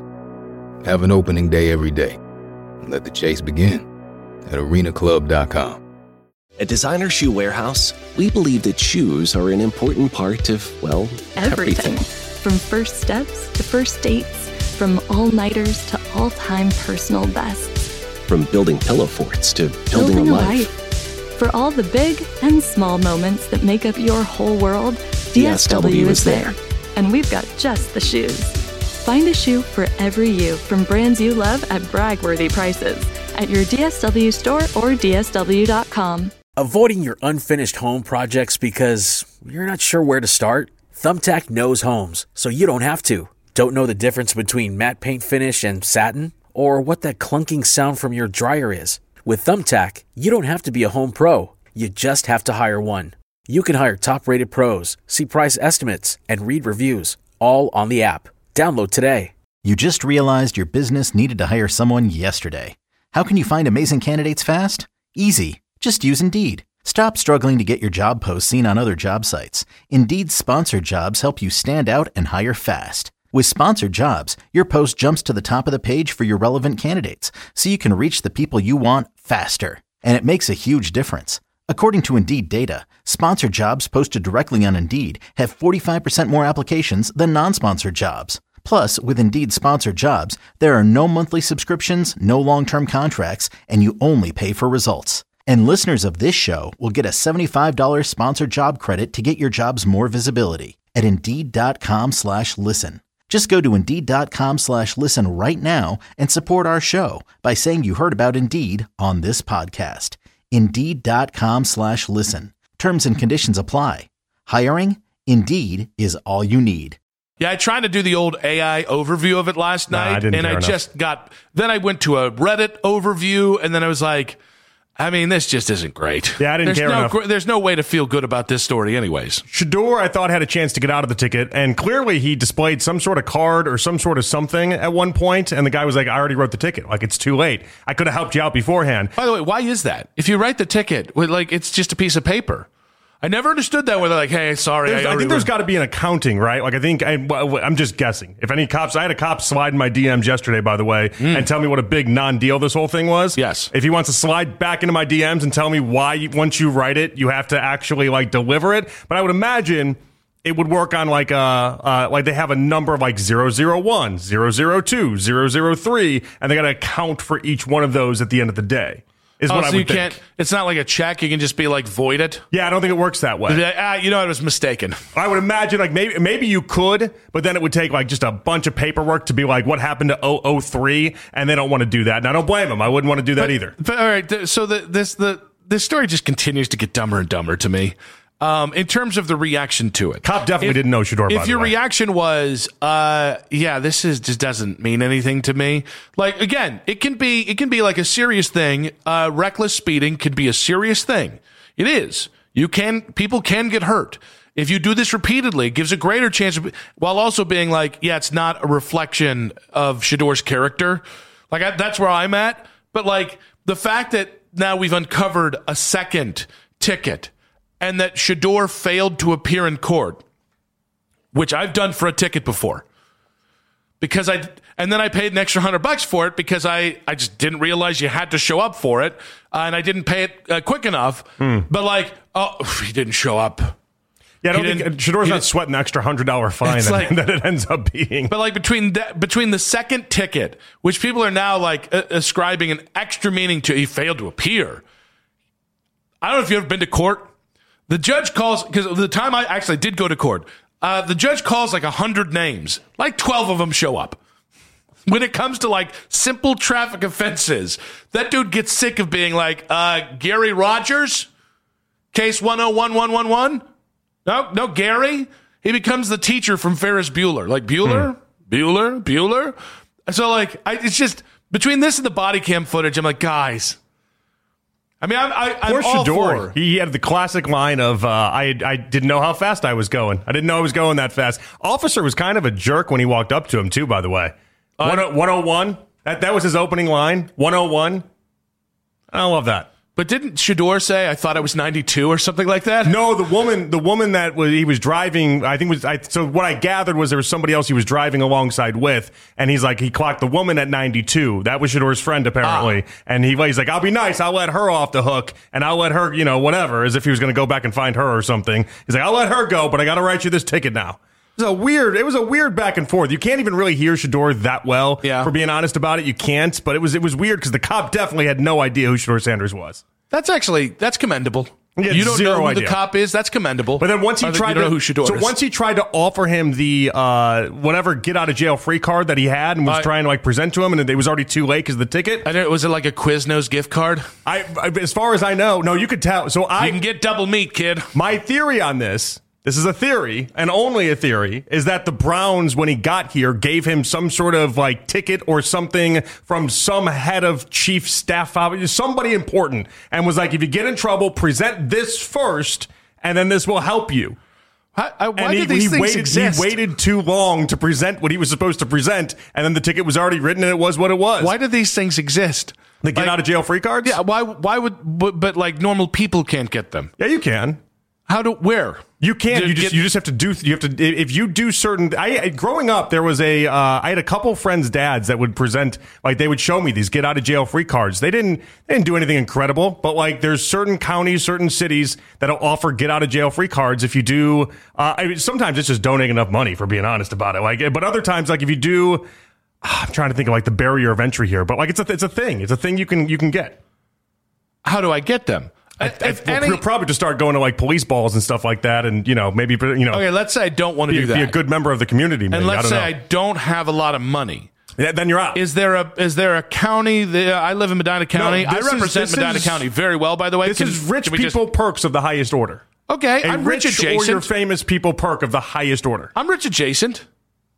hand. Have an opening day every day. And let the chase begin at arena club dot com. At Designer Shoe Warehouse, we believe that shoes are an important part of, well, everything. everything. From first steps to first dates, from all-nighters to all-time personal bests. From building pillow forts to building, building a, a life. life. For all the big and small moments that make up your whole world, D S W, D S W is there. And we've got just the shoes. Find a shoe for every you from brands you love at brag-worthy prices at your D S W store or D S W dot com. Avoiding your unfinished home projects because you're not sure where to start? Thumbtack knows homes, so you don't have to. Don't know the difference between matte paint finish and satin? Or what that clunking sound from your dryer is? With Thumbtack, you don't have to be a home pro. You just have to hire one. You can hire top-rated pros, see price estimates, and read reviews, all on the app. Download today. You just realized your business needed to hire someone yesterday. How can you find amazing candidates fast? Easy. Just use Indeed. Stop struggling to get your job posts seen on other job sites. Indeed's sponsored jobs help you stand out and hire fast. With sponsored jobs, your post jumps to the top of the page for your relevant candidates, so you can reach the people you want faster. And it makes a huge difference. According to Indeed data, sponsored jobs posted directly on Indeed have forty-five percent more applications than non-sponsored jobs. Plus, with Indeed sponsored jobs, there are no monthly subscriptions, no long-term contracts, and you only pay for results. And listeners of this show will get a seventy-five dollars sponsored job credit to get your jobs more visibility at Indeed.com slash listen. Just go to Indeed.com slash listen right now and support our show by saying you heard about Indeed on this podcast. Indeed.com slash listen. Terms and conditions apply. Hiring? Indeed is all you need. Yeah, I tried to do the old A I overview of it last nah, night, I and I enough. just got, then I went to a Reddit overview, and then I was like, I mean, this just isn't great. Yeah, I didn't there's care no, enough. There's no way to feel good about this story anyways. Shedeur, I thought, had a chance to get out of the ticket, and clearly he displayed some sort of card or some sort of something at one point, and the guy was like, I already wrote the ticket. Like, it's too late. I could have helped you out beforehand. By the way, why is that? If you write the ticket, like, it's just a piece of paper. I never understood that where they're like, hey, sorry. There's, I, I think there's got to be an accounting, right? Like, I think, I, I'm just guessing. If any cops, I had a cop slide in my D Ms yesterday, by the way, mm. and tell me what a big non-deal this whole thing was. Yes. If he wants to slide back into my D Ms and tell me why, you, once you write it, you have to actually, like, deliver it. But I would imagine it would work on like uh, uh like they have a number of like zero zero one, zero zero two, zero zero three, and they got to account for each one of those at the end of the day. Is oh, what so I would you think. can't. It's not like a check. You can just be like void it. Yeah, I don't think it works that way. Ah, you know, I was mistaken. I would imagine like maybe maybe you could, but then it would take like just a bunch of paperwork to be like what happened to oh oh three, and they don't want to do that. And I don't blame them. I wouldn't want to do that but, either. But, all right, th- so the, this the this story just continues to get dumber and dumber to me. Um, in terms of the reaction to it, Cop definitely if, didn't know Shedeur. If by your the way. reaction was, uh, "Yeah, this is just doesn't mean anything to me," like again, it can be it can be like a serious thing. Uh, reckless speeding can be a serious thing. It is. You can people can get hurt if you do this repeatedly. It gives a greater chance of, while also being like, "Yeah, it's not a reflection of Shedeur's character." Like I, that's where I'm at. But like the fact that now we've uncovered a second ticket. And that Shedeur failed to appear in court, which I've done for a ticket before, because I and then I paid an extra hundred bucks for it because I, I just didn't realize you had to show up for it, uh, and I didn't pay it uh, quick enough. Hmm. But like, oh, he didn't show up. Yeah, I don't he think Shedeur's not sweating the extra hundred dollar fine that, like, that it ends up being. But like between that, between the second ticket, which people are now like uh, ascribing an extra meaning to, he failed to appear. I don't know if you've ever been to court. The judge calls, because the time I actually did go to court, uh, the judge calls like one hundred names. Like twelve of them show up. When it comes to like simple traffic offenses, that dude gets sick of being like, uh, Gary Rogers, case one oh one one one one. No, no, Gary. He becomes the teacher from Ferris Bueller. Like Bueller, hmm. Bueller, Bueller. So like, I, it's just, between this and the body cam footage, I'm like, guys. I mean, I'm, I, I'm Poor all Shedeur. for. He had the classic line of, uh, I, I didn't know how fast I was going. I didn't know I was going that fast. Officer was kind of a jerk when he walked up to him, too, by the way. Uh, one oh one, that, that was his opening line. one oh one. I love that. But didn't Shedeur say, I thought I was ninety-two or something like that? No, the woman the woman that was, he was driving, I think was, I, so what I gathered was there was somebody else he was driving alongside with, and he's like, he clocked the woman at ninety-two. That was Shedeur's friend, apparently. Ah. And he, he's like, I'll be nice, I'll let her off the hook, and I'll let her, you know, whatever, as if he was going to go back and find her or something. He's like, I'll let her go, but I got to write you this ticket now. It was a weird, it was a weird back and forth. You can't even really hear Shedeur that well, yeah. For being honest about it. You can't, but it was, it was weird because the cop definitely had no idea who Shedeur Sanders was. That's actually, that's commendable. You don't know who idea. the cop is. That's commendable. But then once he tried you don't to, know who Shedeur so is. once he tried to offer him the uh, whatever get out of jail free card that he had and was uh, trying to like present to him, and it was already too late because the ticket. I know, was it like a Quiznos gift card? I, I, as far as I know, no, you could tell. So I you can get double meat, kid. My theory on this. This is a theory, and only a theory, is that the Browns, when he got here, gave him some sort of like ticket or something from some head of chief staff, somebody important, and was like, if you get in trouble, present this first, and then this will help you. I, I, why and did he, these he things waited, exist? He waited too long to present what he was supposed to present, and then the ticket was already written, and it was what it was. Why did these things exist? The get like, out of jail free cards? Yeah. Why? Why would? But, but like normal people can't get them. Yeah, you can. How do? Where? You can't. Did You just get, you just have to do. You have to if you do certain. I growing up, there was a. Uh, I had a couple friends' dads that would present like they would show me these get out of jail free cards. They didn't. They didn't do anything incredible, but like there's certain counties, certain cities that'll offer get out of jail free cards if you do. Uh, I mean, sometimes it's just donating enough money for being honest about it. Like, but other times, like if you do, I'm trying to think of like the barrier of entry here, but like it's a it's a thing. It's a thing you can you can get. How do I get them? I, I, well, any, probably just start going to like police balls and stuff like that, and you know maybe you know. Okay, let's say I don't want to be, do that. Be a good member of the community, maybe. And let's I don't say know. I don't have a lot of money. Yeah, then you're out. Is there a is there a county? That, uh, I live in Medina County. No, I represent is, Medina is, County very well, by the way. This can, is rich people just, perks of the highest order. Okay, a I'm rich, rich adjacent. Or your famous people perk of the highest order. I'm rich adjacent.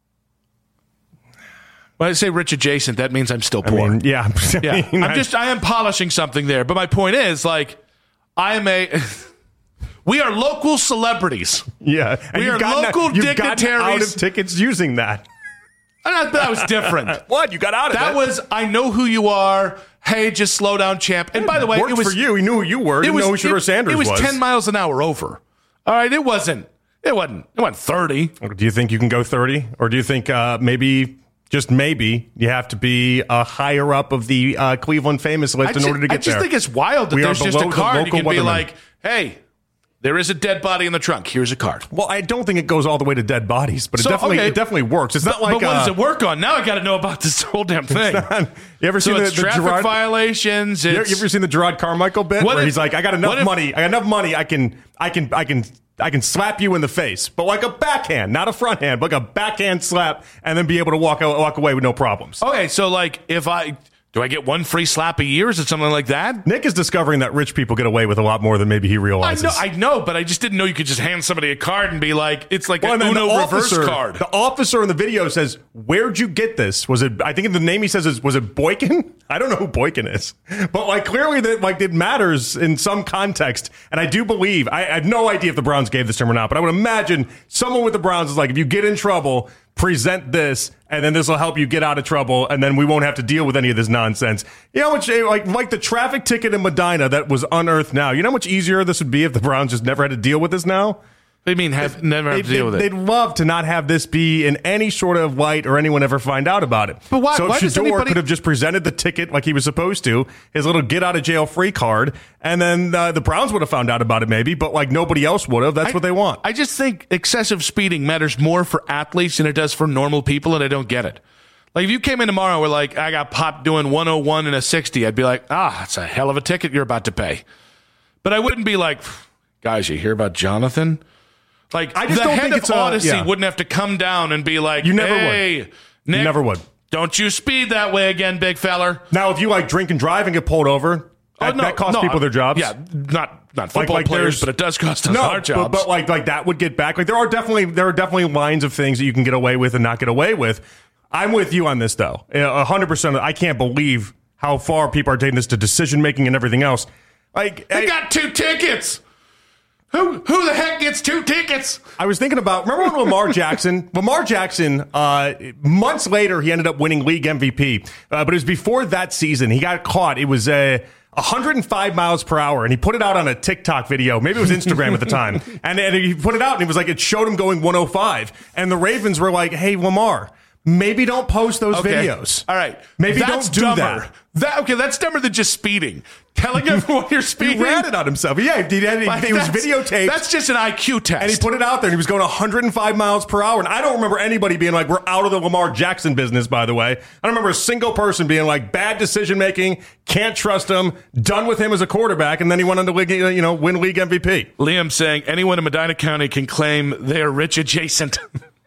When I say rich adjacent, that means I'm still poor. I mean, yeah, yeah. I mean, I'm just I am polishing something there. But my point is, like, I am a. We are local celebrities. Yeah, and we are local that, you've dignitaries. Gotten out of tickets using that. I, that was different. What? You got out of that? That was. I know who you are. Hey, just slow down, champ. And by the way, worked it was for you. He knew who you were. He didn't know who Shedeur Sanders was. It was ten miles an hour over. All right, it wasn't. It wasn't. It wasn't thirty. Do you think you can go thirty, or do you think uh, maybe? Just maybe you have to be a higher up of the uh, Cleveland famous list I in just, order to get there. I just there. think it's wild that we there's just a card you can be weathermen. like, hey, there is a dead body in the trunk. Here's a card. Well, I don't think it goes all the way to dead bodies, but it So, definitely okay. it definitely works. It's but, not like but what uh, does it work on? Now I got to know about this whole damn thing. Not, you ever so seen it's the, the traffic Gerard, violations? You, It's, you ever seen the Gerard Carmichael bit What where if- he's like, I got enough what if- money, I got enough money, I can, I can, I can. I can slap you in the face, but like a backhand, not a front hand, but like a backhand slap, and then be able to walk out, walk away with no problems. Okay, so like if I do I get one free slap a year? Is it something like that? Nick is discovering that rich people get away with a lot more than maybe he I realizes. know, I know, but I just didn't know you could just hand somebody a card and be like, it's like Well, an and then Uno the reverse officer- card. The officer in the video says, "Where'd you get this? Was it? I think the name he says is was it Boykin? I don't know who Boykin is, but like clearly that like it matters in some context. And I do believe I, I have no idea if the Browns gave this to him or not, but I would imagine someone with the Browns is like, if you get in trouble, present this, and then this will help you get out of trouble, and then we won't have to deal with any of this nonsense. You know how much like like the traffic ticket in Medina that was unearthed now. You know how much easier this would be if the Browns just never had to deal with this now. What do you mean have never have to deal with it? They'd love to not have this be in any sort of light or anyone ever find out about it. But why- so why if does Shador anybody- could have just presented the ticket like he was supposed to, his little get out of jail free card, and then uh, the Browns would have found out about it maybe, but like nobody else would have. That's I- what they want. I just think excessive speeding matters more for athletes than it does for normal people, and I don't get it. Like if you came in tomorrow and were like, I got popped doing one oh one and a sixty, I'd be like, ah, that's a hell of a ticket you're about to pay. But I wouldn't be like, guys, you hear about Jonathan? Like I just the don't head think of it's a- Odyssey yeah. wouldn't have to come down and be like, You never hey, would. Nick, You never would. Don't you speed that way again, big feller. Now, if you like drink and drive and get pulled over, that, Oh, no, that costs no, people their jobs. Yeah, not not Like- football like players, there's- but it does cost us no, our jobs. But, but like like that would get back. Like there are definitely there are definitely lines of things that you can get away with and not get away with. I'm with you on this though. A hundred percent. I can't believe how far people are taking this to decision making and everything else. Like they I, got two tickets. Who who the heck gets two tickets? I was thinking about, remember when Lamar Jackson, Lamar Jackson, uh, months later, he ended up winning league M V P. Uh, but it was before that season. He got caught. It was uh, one hundred five miles per hour, and he put it out on a TikTok video. Maybe it was Instagram at the time. And, and he put it out, and it was like, it showed him going one oh five. And the Ravens were like, hey, Lamar, maybe don't post those Okay. videos. All right. Maybe That's don't do dumber. that. That okay, that's dumber than just speeding. Telling everyone you're speeding. He ratted on himself. Yeah, he, did, he, Like, he was that's- videotaped. That's just an I Q test. And he put it out there, and he was going one hundred five miles per hour. And I don't remember anybody being like, we're out of the Lamar Jackson business, by the way. I don't remember a single person being like, bad decision making, can't trust him, done with him as a quarterback, and then he went on to league, you know, win league M V P. Liam saying anyone in Medina County can claim they are rich adjacent.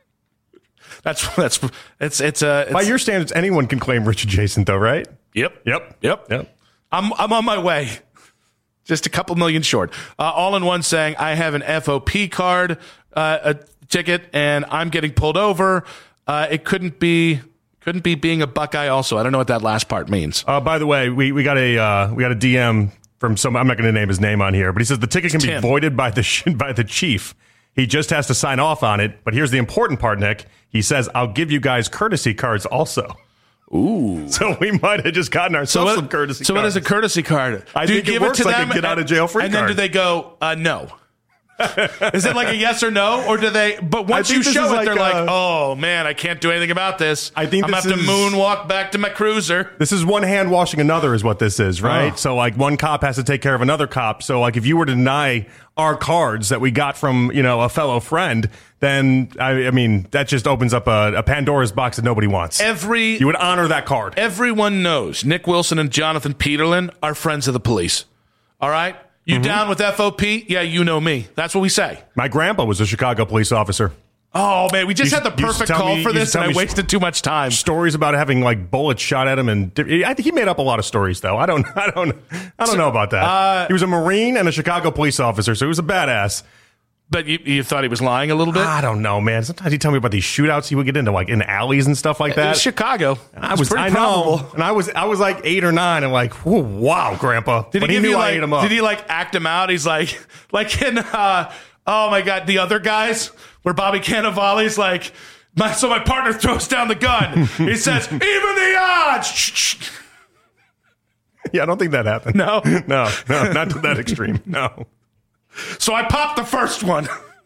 that's that's it's it's a uh, By your standards, anyone can claim rich adjacent, though, right? Yep. Yep. Yep. Yep. I'm I'm on my way. Just a couple million short. Uh, all in one saying I have an F O P card, uh, a ticket, and I'm getting pulled over. Uh, it couldn't be couldn't be being a Buckeye. Also, I don't know what that last part means. Uh, by the way, we, we got a uh, we got a D M from some. I'm not going to name his name on here, but he says the ticket can Tim. be voided by the sh- by the chief. He just has to sign off on it. But here's the important part, Nick. He says, "I'll give you guys courtesy cards also." Ooh. So we might have just gotten ourselves So what, some courtesy so cards. what is a courtesy card? I do think you it give works it to like a them get out of jail free and then card. do they go uh, no? Is it like a yes or no, or do they? But once think you this show is it, like, they're like, uh, "Oh man, I can't do anything about this. I think I'm this gonna have to is- moonwalk back to my cruiser." This is one hand washing another is what this is, right? Oh. So like one cop has to take care of another cop. So like if you were to deny our cards that we got from, you know, a fellow friend, then I, I mean, that just opens up a, a Pandora's box that nobody wants. Every You would honor that card. everyone knows Nick Wilson and Jonathan Peterlin are friends of the police. All right, you Mm-hmm. down with F O P? Yeah, you know me. That's what we say. My grandpa was a Chicago police officer. Oh man, we just You had the used to perfect tell call me- for you used this, to and tell I me wasted too much time. Stories about having like bullets shot at him, and I think he made up a lot of stories. Though I don't, I don't, I don't know about that. Uh, he was a Marine and a Chicago police officer, so he was a badass. But you, you thought he was lying a little bit? I don't know, man. Sometimes he tell me about these shootouts he would get into, like in alleys and stuff like It that. was Chicago. And I It's was, pretty I know, probable. and I was, I was like eight or nine, and like, whoa, wow, Grandpa. Did but he, he, give knew you I like? ate him up. Did he like act him out? He's like, like in, uh, oh my god, the other guys where Bobby Cannavale's like, my, so my partner throws down the gun. He says, even the odds. Yeah, I don't think that happened. No, no, no, not to that extreme. No. So I popped the first one.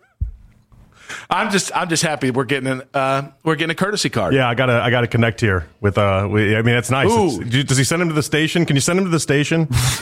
I'm just, I'm just happy we're getting an, uh, we're getting a courtesy card. Yeah, I gotta, I gotta connect here with. Uh, with, I mean, that's nice. Ooh. It's- does he send him to the station? Can you send him to the station?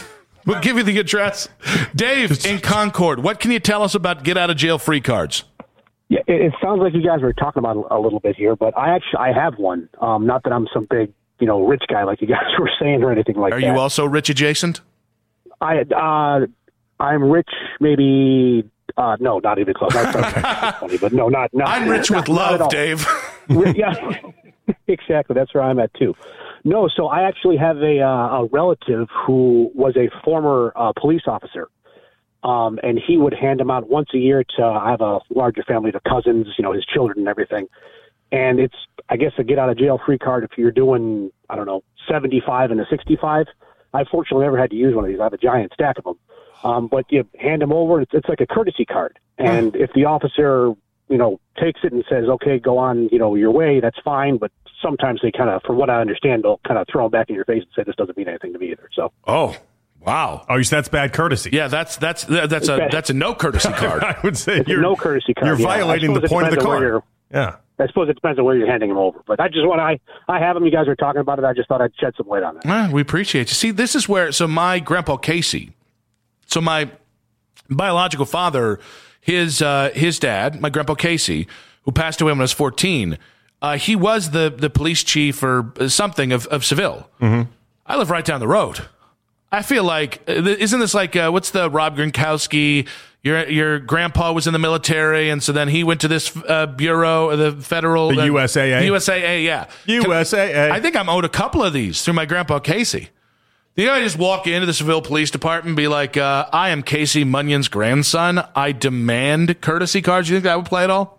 We'll give you the address. Dave in Concord, what can you tell us about get out of jail free cards? Yeah, it, it sounds like you guys were talking about a little bit here, but I actually I have one. Um, not that I'm some big, you know, rich guy like you guys were saying or anything like Are that. Are you also rich adjacent? I uh, I'm rich, maybe. Uh, no, not even close. That's okay. funny, but no, not. not I'm rich not, with love, Dave. Yeah, exactly. That's where I'm at too. No, so I actually have a, uh, a relative who was a former uh, police officer. Um, and he would hand them out once a year to, I have a larger family, to cousins, you know, his children and everything. And it's, I guess, a get out of jail free card if you're doing, I don't know, seventy-five and a sixty-five. I fortunately never had to use one of these. I have a giant stack of them. Um, but you hand them over, it's, it's like a courtesy card. And if the officer, you know, takes it and says, okay, go on, you know, your way, that's fine. But sometimes they kind of, from what I understand, they'll kind of throw them back in your face and say, this doesn't mean anything to me either. So, oh. Wow! Oh, so that's bad courtesy. Yeah, that's that's that's a that's a no courtesy card. I would say it's you're a no courtesy card. You're yeah. violating the point of the card. Yeah, I suppose it depends on where you're handing them over. But I just want I I have them. You guys are talking about it. I just thought I'd shed some light on that. Ah, we appreciate you. See, this is where so my grandpa Casey, so my biological father, his uh, his dad, my grandpa Casey, who passed away when I was fourteen. Uh, he was the the police chief or something of of Seville. Mm-hmm. I live right down the road. I feel like, isn't this like, uh, what's the Rob Gronkowski, your your grandpa was in the military, and so then he went to this uh, bureau, the federal... The uh, U S A A? U S A A, yeah. U S A A. I think I'm owed a couple of these through my grandpa Casey. You know, I just walk into the Seville Police Department and be like, uh, I am Casey Munyon's grandson. I demand courtesy cards. You think that would play at all?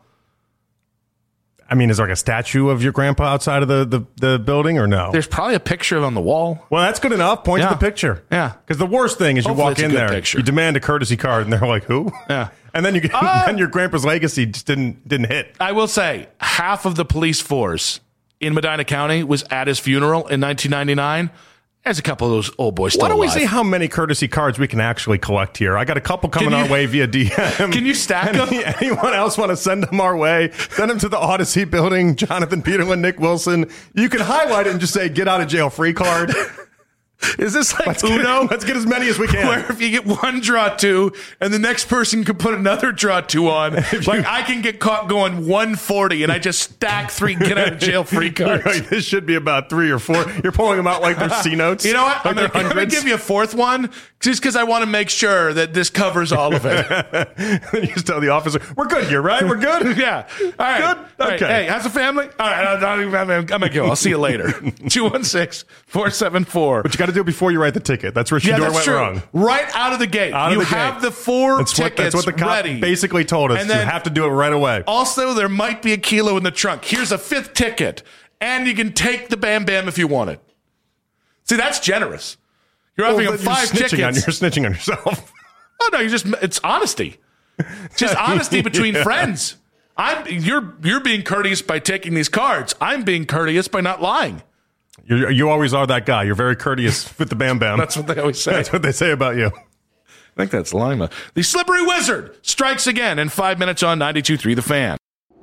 I mean, is there like a statue of your grandpa outside of the, the, the building or no? There's probably a picture of it on the wall. Well, that's good enough. Point Yeah. to the picture. Yeah. Because the worst thing is you Hopefully walk it's a in good there, picture. you demand a courtesy card, and they're like, who? Yeah. And then you get, Uh, then your grandpa's legacy just didn't didn't hit. I will say, half of the police force in Medina County was at his funeral in nineteen ninety-nine. There's a couple of those old boys still Why don't we alive. see how many courtesy cards we can actually collect here? I got a couple coming Can you- our way via D M. Can you stack Any, them? Anyone else want to send them our way? Send them to the Odyssey building. Jonathan Peterlin, Nick Wilson. You can highlight it and just say, get out of jail free card. Is this like let's Uno? Get, let's get as many as we can. Where if you get one draw two, and the next person can put another draw two on, like I can get caught going one forty, and I just stack three get out of jail free cards. Right, this should be about three or four. You're pulling them out like they're C notes. You know what? Like I'm going to give you a fourth one just because I want to make sure that this covers all of it. Then you just tell the officer, we're good here, right? We're good? Yeah. All right. Good? All right. Okay. Hey, how's the family? All right. I'm, I'm, I'm, I'm going to go. I'll see you later. two one six, four seven four. But you got to do it before you write the ticket. That's where Shador Yeah, that's went true. wrong. Right out of the gate. Out of you the have gate. the four That's what, tickets that's what the cop ready. basically told us. And You then- have to do it right away. Also, there might be a kilo in the trunk. Here's a fifth ticket, and you can take the Bam Bam if you want it. See, that's generous. You're offering Well, them five you're snitching on, tickets. you're snitching on yourself. Oh no, you just it's honesty. Just honesty between Yeah. friends. I'm you're you're being courteous by taking these cards. I'm being courteous by not lying. You you always are that guy. You're very courteous with the Bam Bam. That's what they always say. That's what they say about you. I think that's Lima. The Slippery Wizard strikes again in five minutes on ninety-two point three The Fan.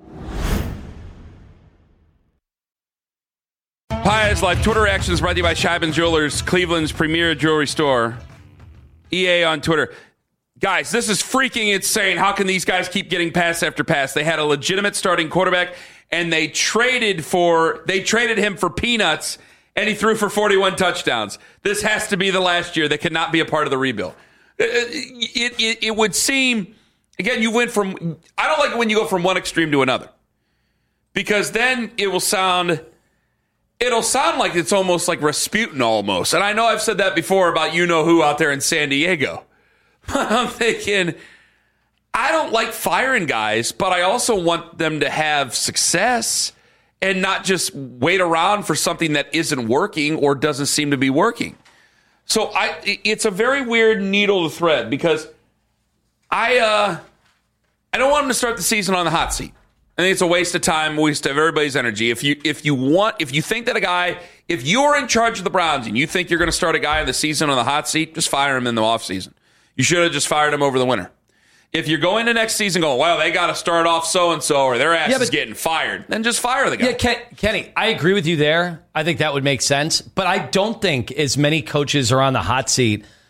Pies Live Twitter actions brought to you by Scheibens Jewelers, Cleveland's premier jewelry store. E A on Twitter. Guys, this is freaking insane. How can these guys keep getting pass after pass? They had a legitimate starting quarterback, and they traded for they traded him for peanuts, and he threw for forty-one touchdowns. This has to be the last year. They cannot be a part of the rebuild. It, it, it would seem, again, you went from, I don't like it when you go from one extreme to another. Because then it will sound, it'll sound like it's almost like Rasputin almost. And I know I've said that before about you-know-who out there in San Diego. But I'm thinking, I don't like firing guys, but I also want them to have success and not just wait around for something that isn't working or doesn't seem to be working. So I, it's a very weird needle to thread because I, uh, I don't want them to start the season on the hot seat. I think it's a waste of time, waste of everybody's energy. If you, if you want, if you think that a guy, if you're in charge of the Browns and you think you're going to start a guy in the season on the hot seat, just fire him in the offseason. You should have just fired him over the winter. If you're going to next season going, well, they got to start off so-and-so or their ass Yeah, but- is getting fired, then just fire the guy. Yeah, Ken, Kenny, I agree with you there. I think that would make sense. But I don't think as many coaches are on the hot seat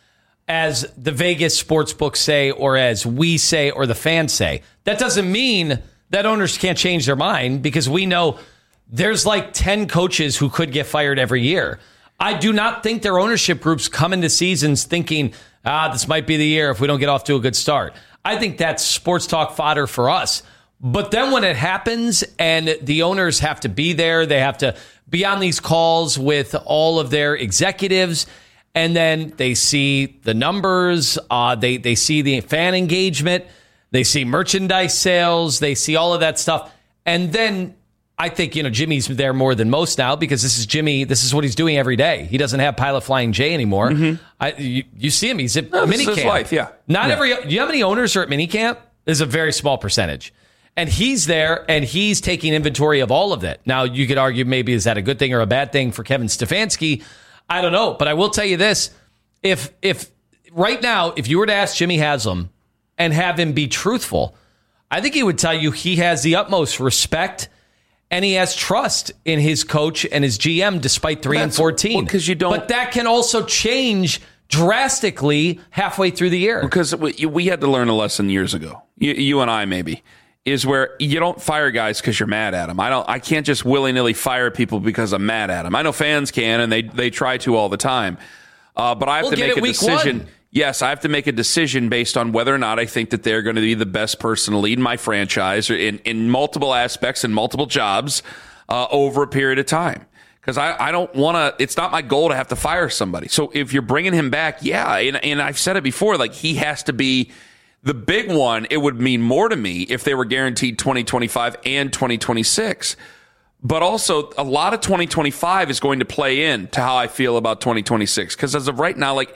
as the Vegas sports books say, or as we say, or the fans say. That doesn't mean that owners can't change their mind, because we know there's like ten coaches who could get fired every year. I do not think their ownership groups come into seasons thinking, ah, this might be the year if we don't get off to a good start. I think that's sports talk fodder for us. But then when it happens and the owners have to be there, they have to be on these calls with all of their executives, and then they see the numbers, uh, they, they see the fan engagement, they see merchandise sales, they see all of that stuff. And then I think, you know, Jimmy's there more than most now, because this is Jimmy. This is what he's doing every day. He doesn't have Pilot Flying J anymore. Mm-hmm. I, you, you see him. He's at no, minicamp. This is his life, yeah. Not yeah. every. Do you know how many owners are at minicamp? There's a very small percentage. And he's there, and he's taking inventory of all of that. Now, you could argue maybe is that a good thing or a bad thing for Kevin Stefanski? I don't know. But I will tell you this. If if right now, if you were to ask Jimmy Haslam and have him be truthful, I think he would tell you he has the utmost respect and he has trust in his coach and his G M despite three and fourteen. Because you don't. But that can also change drastically halfway through the year. Because we, we had to learn a lesson years ago. You, you and I maybe. Is where you don't fire guys because you're mad at them. I don't. I can't just willy nilly fire people because I'm mad at them. I know fans can, and they they try to all the time. Uh, but I have we'll to make a decision. One. Yes, I have to make a decision based on whether or not I think that they're going to be the best person to lead my franchise in in multiple aspects and multiple jobs uh, over a period of time. Because I, I don't want to. It's not my goal to have to fire somebody. So if you're bringing him back, yeah, and, and I've said it before, like he has to be. The big one, it would mean more to me if they were guaranteed twenty twenty-five and twenty twenty-six. But also, a lot of twenty twenty-five is going to play in to how I feel about twenty twenty-six. Because as of right now, like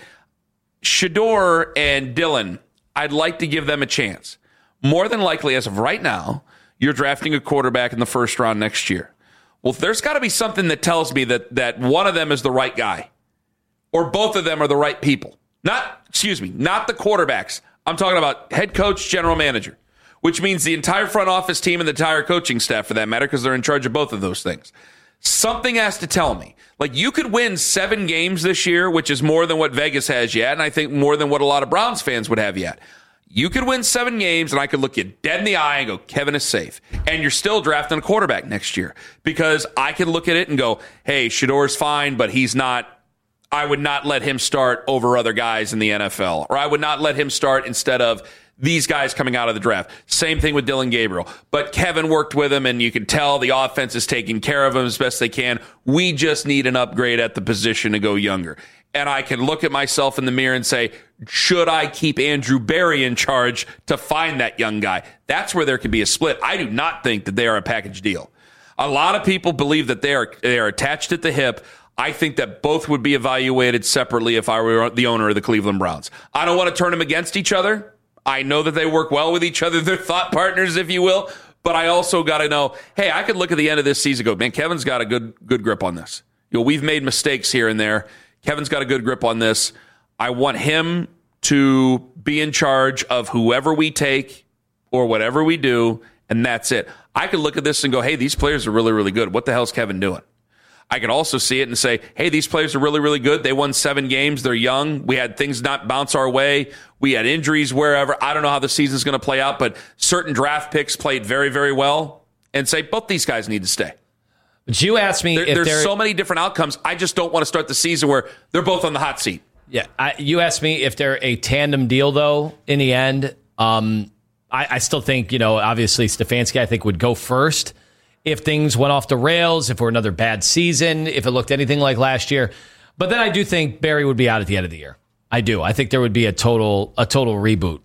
Shedeur and Dillon, I'd like to give them a chance. More than likely, as of right now, you're drafting a quarterback in the first round next year. Well, there's got to be something that tells me that that one of them is the right guy. Or both of them are the right people. Not, excuse me, not the quarterbacks. I'm talking about head coach, general manager, which means the entire front office team and the entire coaching staff, for that matter, because they're in charge of both of those things. Something has to tell me. Like, you could win seven games this year, which is more than what Vegas has yet, and I think more than what a lot of Browns fans would have yet. You could win seven games, and I could look you dead in the eye and go, Kevin is safe. And you're still drafting a quarterback next year. Because I can look at it and go, hey, Shedeur's fine, but he's not. I would not let him start over other guys in the N F L. Or I would not let him start instead of these guys coming out of the draft. Same thing with Dillon Gabriel. But Kevin worked with him, and you can tell the offense is taking care of him as best they can. We just need an upgrade at the position to go younger. And I can look at myself in the mirror and say, should I keep Andrew Berry in charge to find that young guy? That's where there could be a split. I do not think that they are a package deal. A lot of people believe that they are they are attached at the hip. I think that both would be evaluated separately if I were the owner of the Cleveland Browns. I don't want to turn them against each other. I know that they work well with each other. They're thought partners, if you will. But I also got to know, hey, I could look at the end of this season and go, man, Kevin's got a good good grip on this. You know, we've made mistakes here and there. Kevin's got a good grip on this. I want him to be in charge of whoever we take or whatever we do, and that's it. I could look at this and go, hey, these players are really, really good. What the hell's Kevin doing? I can also see it and say, hey, these players are really, really good. They won seven games. They're young. We had things not bounce our way. We had injuries wherever. I don't know how the season's going to play out, but certain draft picks played very, very well. And say, both these guys need to stay. But you asked me there, if there's so many different outcomes. I just don't want to start the season where they're both on the hot seat. Yeah, I, you asked me if they're a tandem deal, though, in the end. Um, I, I still think, you know, obviously Stefanski, I think, would go first. If things went off the rails, if it were another bad season, if it looked anything like last year. But then I do think Barry would be out at the end of the year. I do. I think there would be a total a total reboot.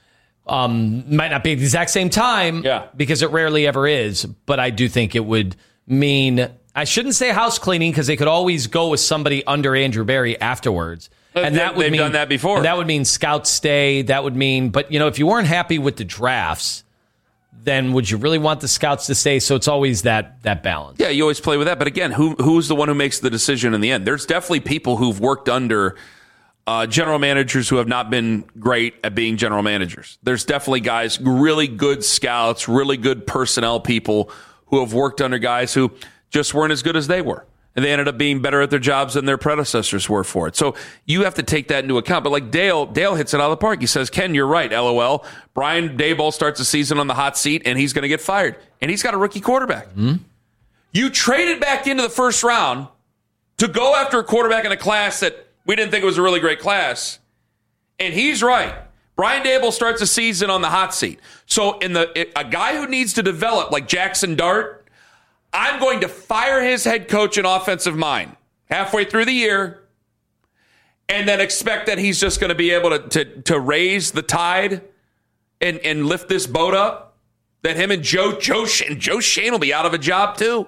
Um, might not be at the exact same time, yeah. because it rarely ever is. But I do think it would mean, I shouldn't say house cleaning, because they could always go with somebody under Andrew Barry afterwards. And that would They've mean, done that before. And that would mean scouts stay. That would mean, but you know, if you weren't happy with the drafts, then would you really want the scouts to stay? So it's always that that balance. Yeah, you always play with that. But again, who who's the one who makes the decision in the end? There's definitely people who've worked under uh, general managers who have not been great at being general managers. There's definitely guys, really good scouts, really good personnel people who have worked under guys who just weren't as good as they were. And they ended up being better at their jobs than their predecessors were for it. So you have to take that into account. But like Dale, Dale hits it out of the park. He says, Ken, you're right, L O L. Brian Daboll starts the season on the hot seat, and he's going to get fired. And he's got a rookie quarterback. Mm-hmm. You traded back into the first round to go after a quarterback in a class that we didn't think was a really great class. And he's right. Brian Daboll starts the season on the hot seat. So in the a guy who needs to develop like Jackson Dart, I'm going to fire his head coach and offensive mind halfway through the year and then expect that he's just going to be able to, to, to raise the tide and, and lift this boat up, that him and Joe, Joe, and Joe Shane will be out of a job too.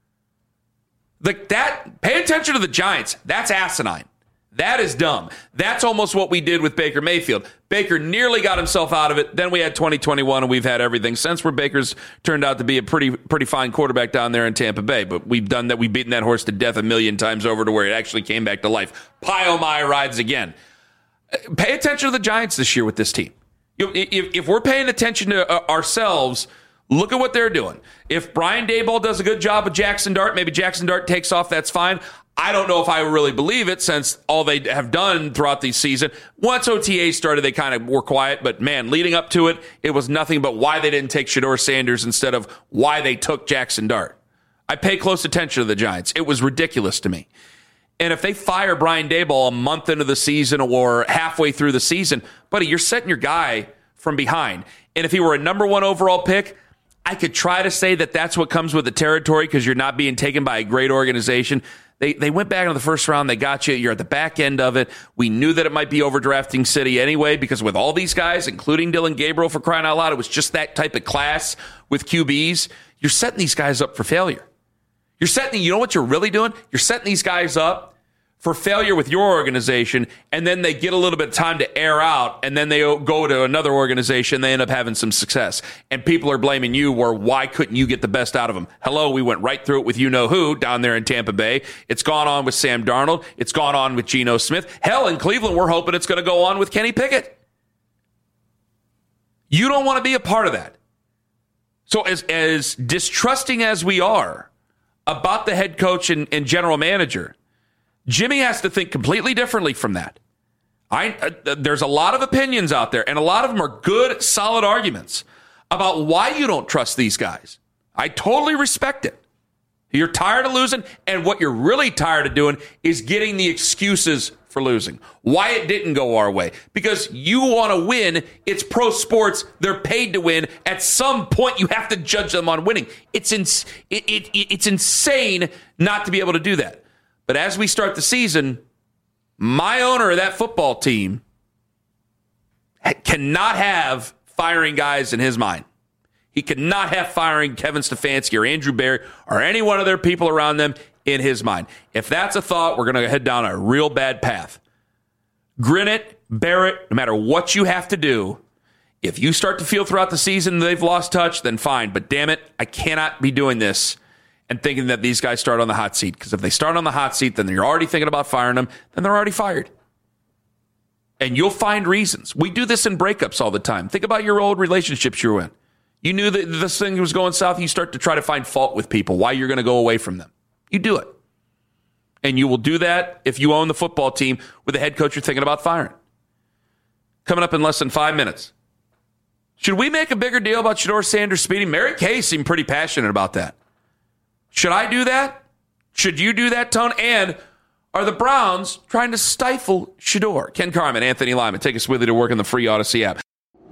Like that, pay attention to the Giants. That's asinine. That is dumb. That's almost what we did with Baker Mayfield. Baker nearly got himself out of it. Then we had twenty twenty-one, and we've had everything since, where Baker's turned out to be a pretty pretty fine quarterback down there in Tampa Bay. But we've done that. We've beaten that horse to death a million times over to where it actually came back to life. Pile my rides again. Pay attention to the Giants this year with this team. If, if we're paying attention to ourselves, look at what they're doing. If Brian Daboll does a good job with Jackson Dart, maybe Jackson Dart takes off, that's fine. I don't know if I really believe it, since all they have done throughout the season, once O T A started, they kind of were quiet. But, man, leading up to it, it was nothing but why they didn't take Shedeur Sanders instead of why they took Jackson Dart. I pay close attention to the Giants. It was ridiculous to me. And if they fire Brian Daboll a month into the season or halfway through the season, buddy, you're setting your guy from behind. And if he were a number one overall pick, I could try to say that that's what comes with the territory because you're not being taken by a great organization. They they went back into the first round. They got you. You're at the back end of it. We knew that it might be overdrafting city anyway, because with all these guys, including Dylan Gabriel, for crying out loud, it was just that type of class with Q Bs. You're setting these guys up for failure. You're setting, you know what you're really doing? You're setting these guys up for failure with your organization, and then they get a little bit of time to air out, and then they go to another organization, they end up having some success. And people are blaming you, or why couldn't you get the best out of them? Hello, we went right through it with you-know-who down there in Tampa Bay. It's gone on with Sam Darnold. It's gone on with Geno Smith. Hell, in Cleveland, we're hoping it's going to go on with Kenny Pickett. You don't want to be a part of that. So as, as distrusting as we are about the head coach and, and general manager, Jimmy has to think completely differently from that. I uh, there's a lot of opinions out there, and a lot of them are good, solid arguments about why you don't trust these guys. I totally respect it. You're tired of losing, and what you're really tired of doing is getting the excuses for losing. Why it didn't go our way. Because you want to win. It's pro sports. They're paid to win. At some point, you have to judge them on winning. It's ins- it, it, it's insane not to be able to do that. But as we start the season, my owner of that football team cannot have firing guys in his mind. He cannot have firing Kevin Stefanski or Andrew Berry or any one of their people around them in his mind. If that's a thought, we're going to head down a real bad path. Grin it, bear it, no matter what you have to do. If you start to feel throughout the season they've lost touch, then fine. But damn it, I cannot be doing this and thinking that these guys start on the hot seat. Because if they start on the hot seat, then you're already thinking about firing them, then they're already fired. And you'll find reasons. We do this in breakups all the time. Think about your old relationships you were in. You knew that this thing was going south. You start to try to find fault with people, why you're going to go away from them. You do it. And you will do that if you own the football team with a head coach you're thinking about firing. Coming up in less than five minutes. Should we make a bigger deal about Shedeur Sanders speeding? Mary Kay seemed pretty passionate about that. Should I do that? Should you do that, Tone? And are the Browns trying to stifle Shedeur? Ken Carman, Anthony Lyman, take us with you to work in the free Odyssey app.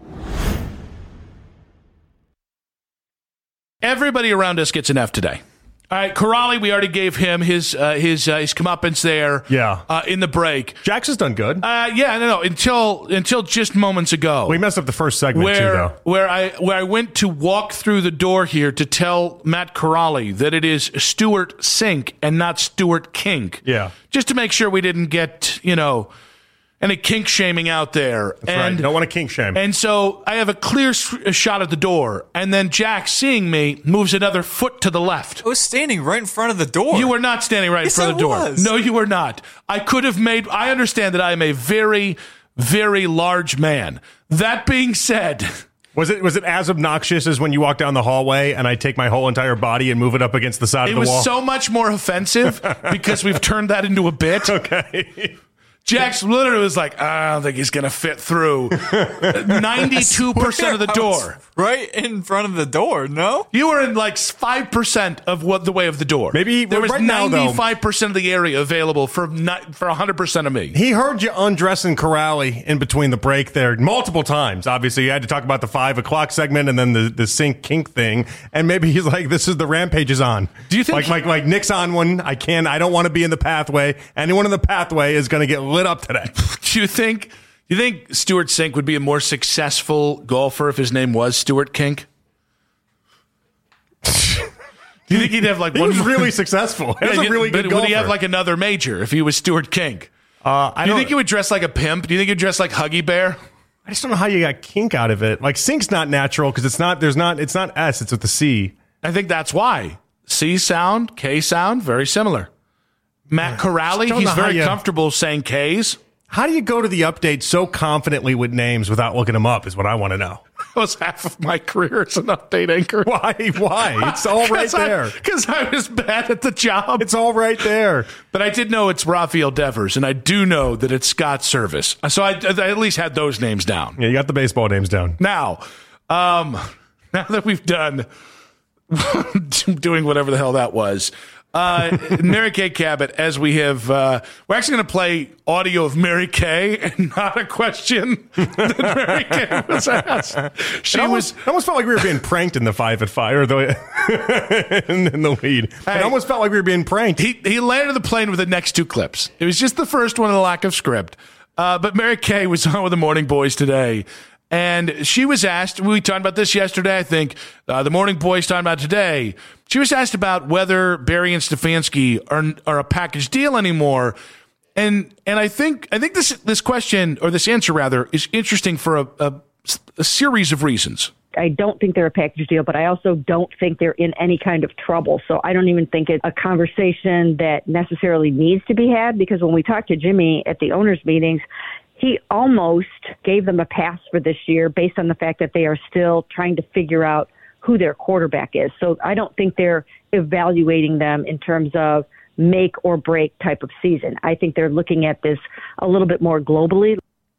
Everybody around us gets an F today. All right, Corrali, we already gave him his uh, his uh, his comeuppance there. Yeah, uh, in the break. Jackson's done good. Uh, yeah, no, no, until until just moments ago. We messed up the first segment where, too, though. Where I where I went to walk through the door here to tell Matt Corrali that it is Stuart Sink and not Stuart Kink. Yeah, just to make sure we didn't get you know any kink shaming out there. That's and, right. You don't want to kink shame. And so I have a clear shot at the door, and then Jack, seeing me, moves another foot to the left. I was standing right in front of the door. You were not standing right yes, in front of the door. I was. No, you were not. I could have made, I understand that I am a very, very large man. That being said, Was it was it as obnoxious as when you walk down the hallway and I take my whole entire body and move it up against the side It of the was wall? so much more offensive because we've turned that into a bit. Okay. Jax literally was like, I don't think he's going to fit through ninety-two percent of the door. Right in front of the door, no? You were in like five percent of what the way of the door. Maybe there was right now, though- ninety-five percent of the area available for not, for one hundred percent of me. He heard you undressing Corrali in between the break there multiple times. Obviously, you had to talk about the five o'clock segment and then the, the sync kink thing. And maybe he's like, this is the Rampage is on. Do you think like, like, like Nick's on one? I can't, I don't want to be in the pathway. Anyone in the pathway is going to get lit up today. Do you think, do you think Stuart Sink would be a more successful golfer if his name was Stuart Kink? Do you think he'd have like He one was more- really successful. He was a yeah, really but good would he have golfer. like another major if he was Stuart Kink? Uh, I Do you don't- think he would dress like a pimp? Do you think he'd dress like Huggy Bear? I just don't know how you got kink out of it. Like Sink's not natural because it's not. There's not. It's not S. It's with the C. I think that's why. C sound, K sound, very similar. Matt Corrali, don't he's know how very you- comfortable saying K's. How do you go to the update so confidently with names without looking them up? Is what I want to know. That was half of my career as an update anchor. Why? Why? It's all right there. Because I, I was bad at the job. It's all right there. But I did know it's Rafael Devers, and I do know that it's Scott Service. So I, I at least had those names down. Yeah, you got the baseball names down. Now, um, now that we've done doing whatever the hell that was, uh, Mary Kay Cabot, as we have, uh, we're actually going to play audio of Mary Kay and not a question that Mary Kay was asked. She it almost, was. it almost felt like we were being pranked in the five at five, or the in, in the lead. Hey, it almost felt like we were being pranked. He he landed the plane with the next two clips. It was just the first one, a lack of script. Uh, but Mary Kay was on with the Morning Boys today. And she was asked, we talked about this yesterday, I think, uh, the Morning Boys talking about today. She was asked about whether Barry and Stefanski are, are a package deal anymore. And and I think I think this this question, or this answer rather, is interesting for a, a, a series of reasons. I don't think they're a package deal, but I also don't think they're in any kind of trouble. So I don't even think it's a conversation that necessarily needs to be had, because when we talked to Jimmy at the owners' meetings, he almost gave them a pass for this year based on the fact that they are still trying to figure out who their quarterback is. So I don't think they're evaluating them in terms of make or break type of season. I think they're looking at this a little bit more globally.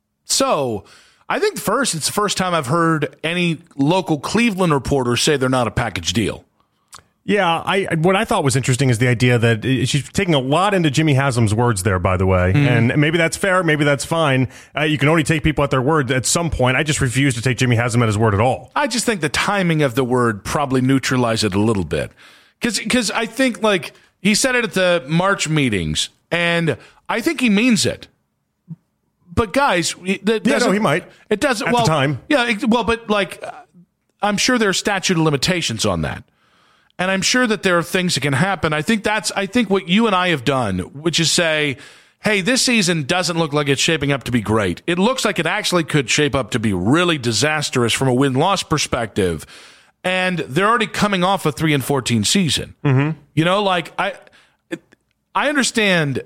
So I think first, it's the first time I've heard any local Cleveland reporter say they're not a package deal. Yeah, I what I thought was interesting is the idea that she's taking a lot into Jimmy Haslam's words there, by the way. Mm. And maybe that's fair, maybe that's fine. Uh, you can only take people at their word at some point. I just refuse to take Jimmy Haslam at his word at all. I just think the timing of the word probably neutralized it a little bit. Because I think, like, he said it at the March meetings, and I think he means it. But, guys, that yeah, no, he might. It doesn't. At well, the time. Yeah, it, well, but, like, I'm sure there's statute of limitations on that. And I'm sure that there are things that can happen. I think that's, I think what you and I have done, which is say, hey, this season doesn't look like it's shaping up to be great. It looks like it actually could shape up to be really disastrous from a win-loss perspective. And they're already coming off a three and fourteen season. Mm-hmm. You know, like, I, I understand.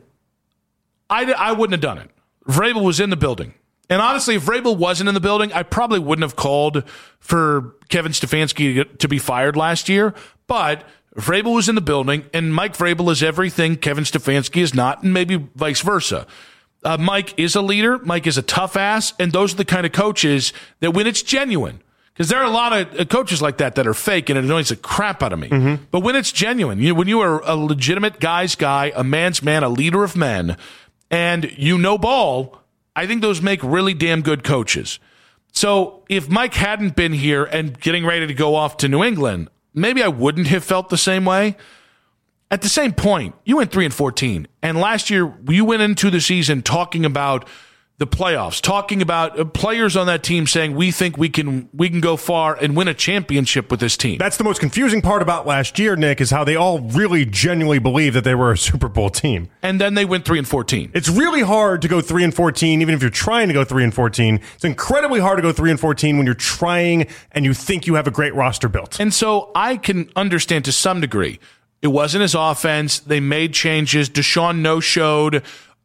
I, I wouldn't have done it. Vrabel was in the building. And honestly, if Vrabel wasn't in the building, I probably wouldn't have called for Kevin Stefanski to be fired last year. But Vrabel was in the building, and Mike Vrabel is everything Kevin Stefanski is not, and maybe vice versa. Uh, Mike is a leader. Mike is a tough ass, and those are the kind of coaches that when it's genuine, because there are a lot of coaches like that that are fake, and it annoys the crap out of me. Mm-hmm. But when it's genuine, you, when you are a legitimate guy's guy, a man's man, a leader of men, and you know ball, I think those make really damn good coaches. So if Mike hadn't been here and getting ready to go off to New England, maybe I wouldn't have felt the same way. At the same point, you went three and fourteen, and last year you went into the season talking about the playoffs, talking about players on that team saying we think we can we can go far and win a championship with this team. That's the most confusing part about last year, Nick, is how they all really genuinely believed that they were a Super Bowl team. And then they went three and fourteen. It's really hard to go three and fourteen, even if you're trying to go three and fourteen. It's incredibly hard to go three and fourteen when you're trying and you think you have a great roster built. And so I can understand to some degree. It wasn't his offense. They made changes. Deshaun no-showed.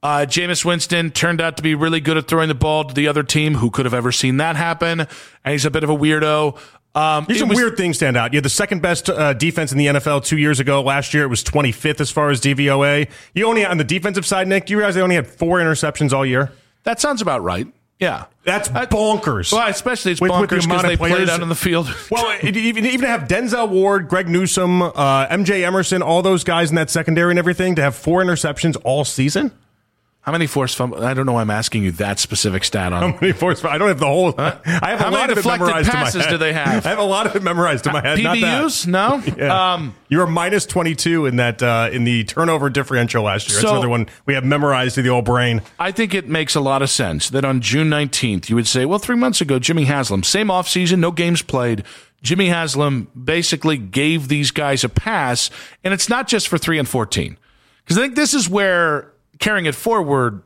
Uh, Jameis Winston turned out to be really good at throwing the ball to the other team. Who could have ever seen that happen? And he's a bit of a weirdo. Um, Here's some was, weird things stand out. You had the second best uh, defense in the N F L two years ago. Last year, it was twenty-fifth as far as D V O A. You only on the defensive side, Nick. Do you realize they only had four interceptions all year? That sounds about right. Yeah, that's bonkers. Well, especially it's with, bonkers because they players played out on the field. Well, it, even even to have Denzel Ward, Greg Newsome, uh, M J Emerson, all those guys in that secondary and everything to have four interceptions all season. How many forced fumbles? I don't know why I'm asking you that specific stat on. How many forced fumbles? I don't have the whole. Huh? I have How a many lot of it deflected memorized to my passes head. do they have? I have a lot of it memorized to my head. P B Us? Not that. No. Yeah. Um, you were minus twenty-two in that uh, in the turnover differential last year. That's So- another one we have memorized to the old brain. I think it makes a lot of sense that on June nineteenth, you would say, well, three months ago, Jimmy Haslam, same offseason, no games played. Jimmy Haslam basically gave these guys a pass, and it's not just for three and fourteen. Because I think this is where carrying it forward,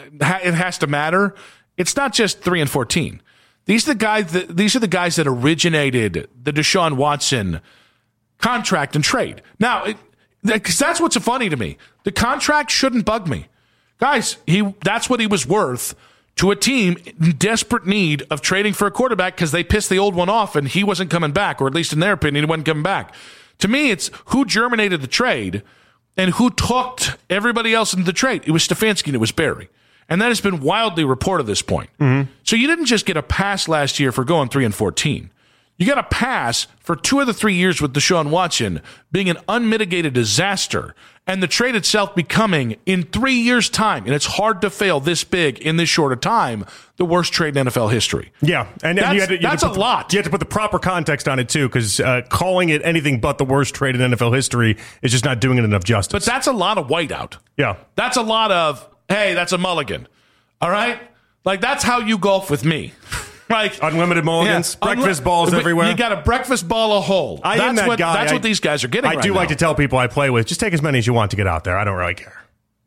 it has to matter. It's not just three and fourteen. These are the guys that, these are the guys that originated the Deshaun Watson contract and trade. Now, because that's what's funny to me. The contract shouldn't bug me. Guys, he that's what he was worth to a team in desperate need of trading for a quarterback because they pissed the old one off and he wasn't coming back, or at least in their opinion, he wasn't coming back. To me, it's who germinated the trade and who talked everybody else into the trade. It was Stefanski and it was Barry. And that has been wildly reported at this point. Mm-hmm. So you didn't just get a pass last year for going three and fourteen. You got a pass for two of the three years with Deshaun Watson being an unmitigated disaster, and the trade itself becoming, in three years' time, and it's hard to fail this big in this short a time, the worst trade in N F L history. Yeah, and, and that's, you had to, you that's had to put a the, lot. You have to put the proper context on it too, because uh, calling it anything but the worst trade in N F L history is just not doing it enough justice. But that's a lot of whiteout. Yeah, that's a lot of hey, that's a mulligan. All right, like that's how you golf with me. Like unlimited mulligans, yeah, breakfast unli- balls everywhere. You got a breakfast ball a hole. I that's am that what, guy. That's I, what these guys are getting. I right do now. like to tell people I play with, just take as many as you want to get out there. I don't really care.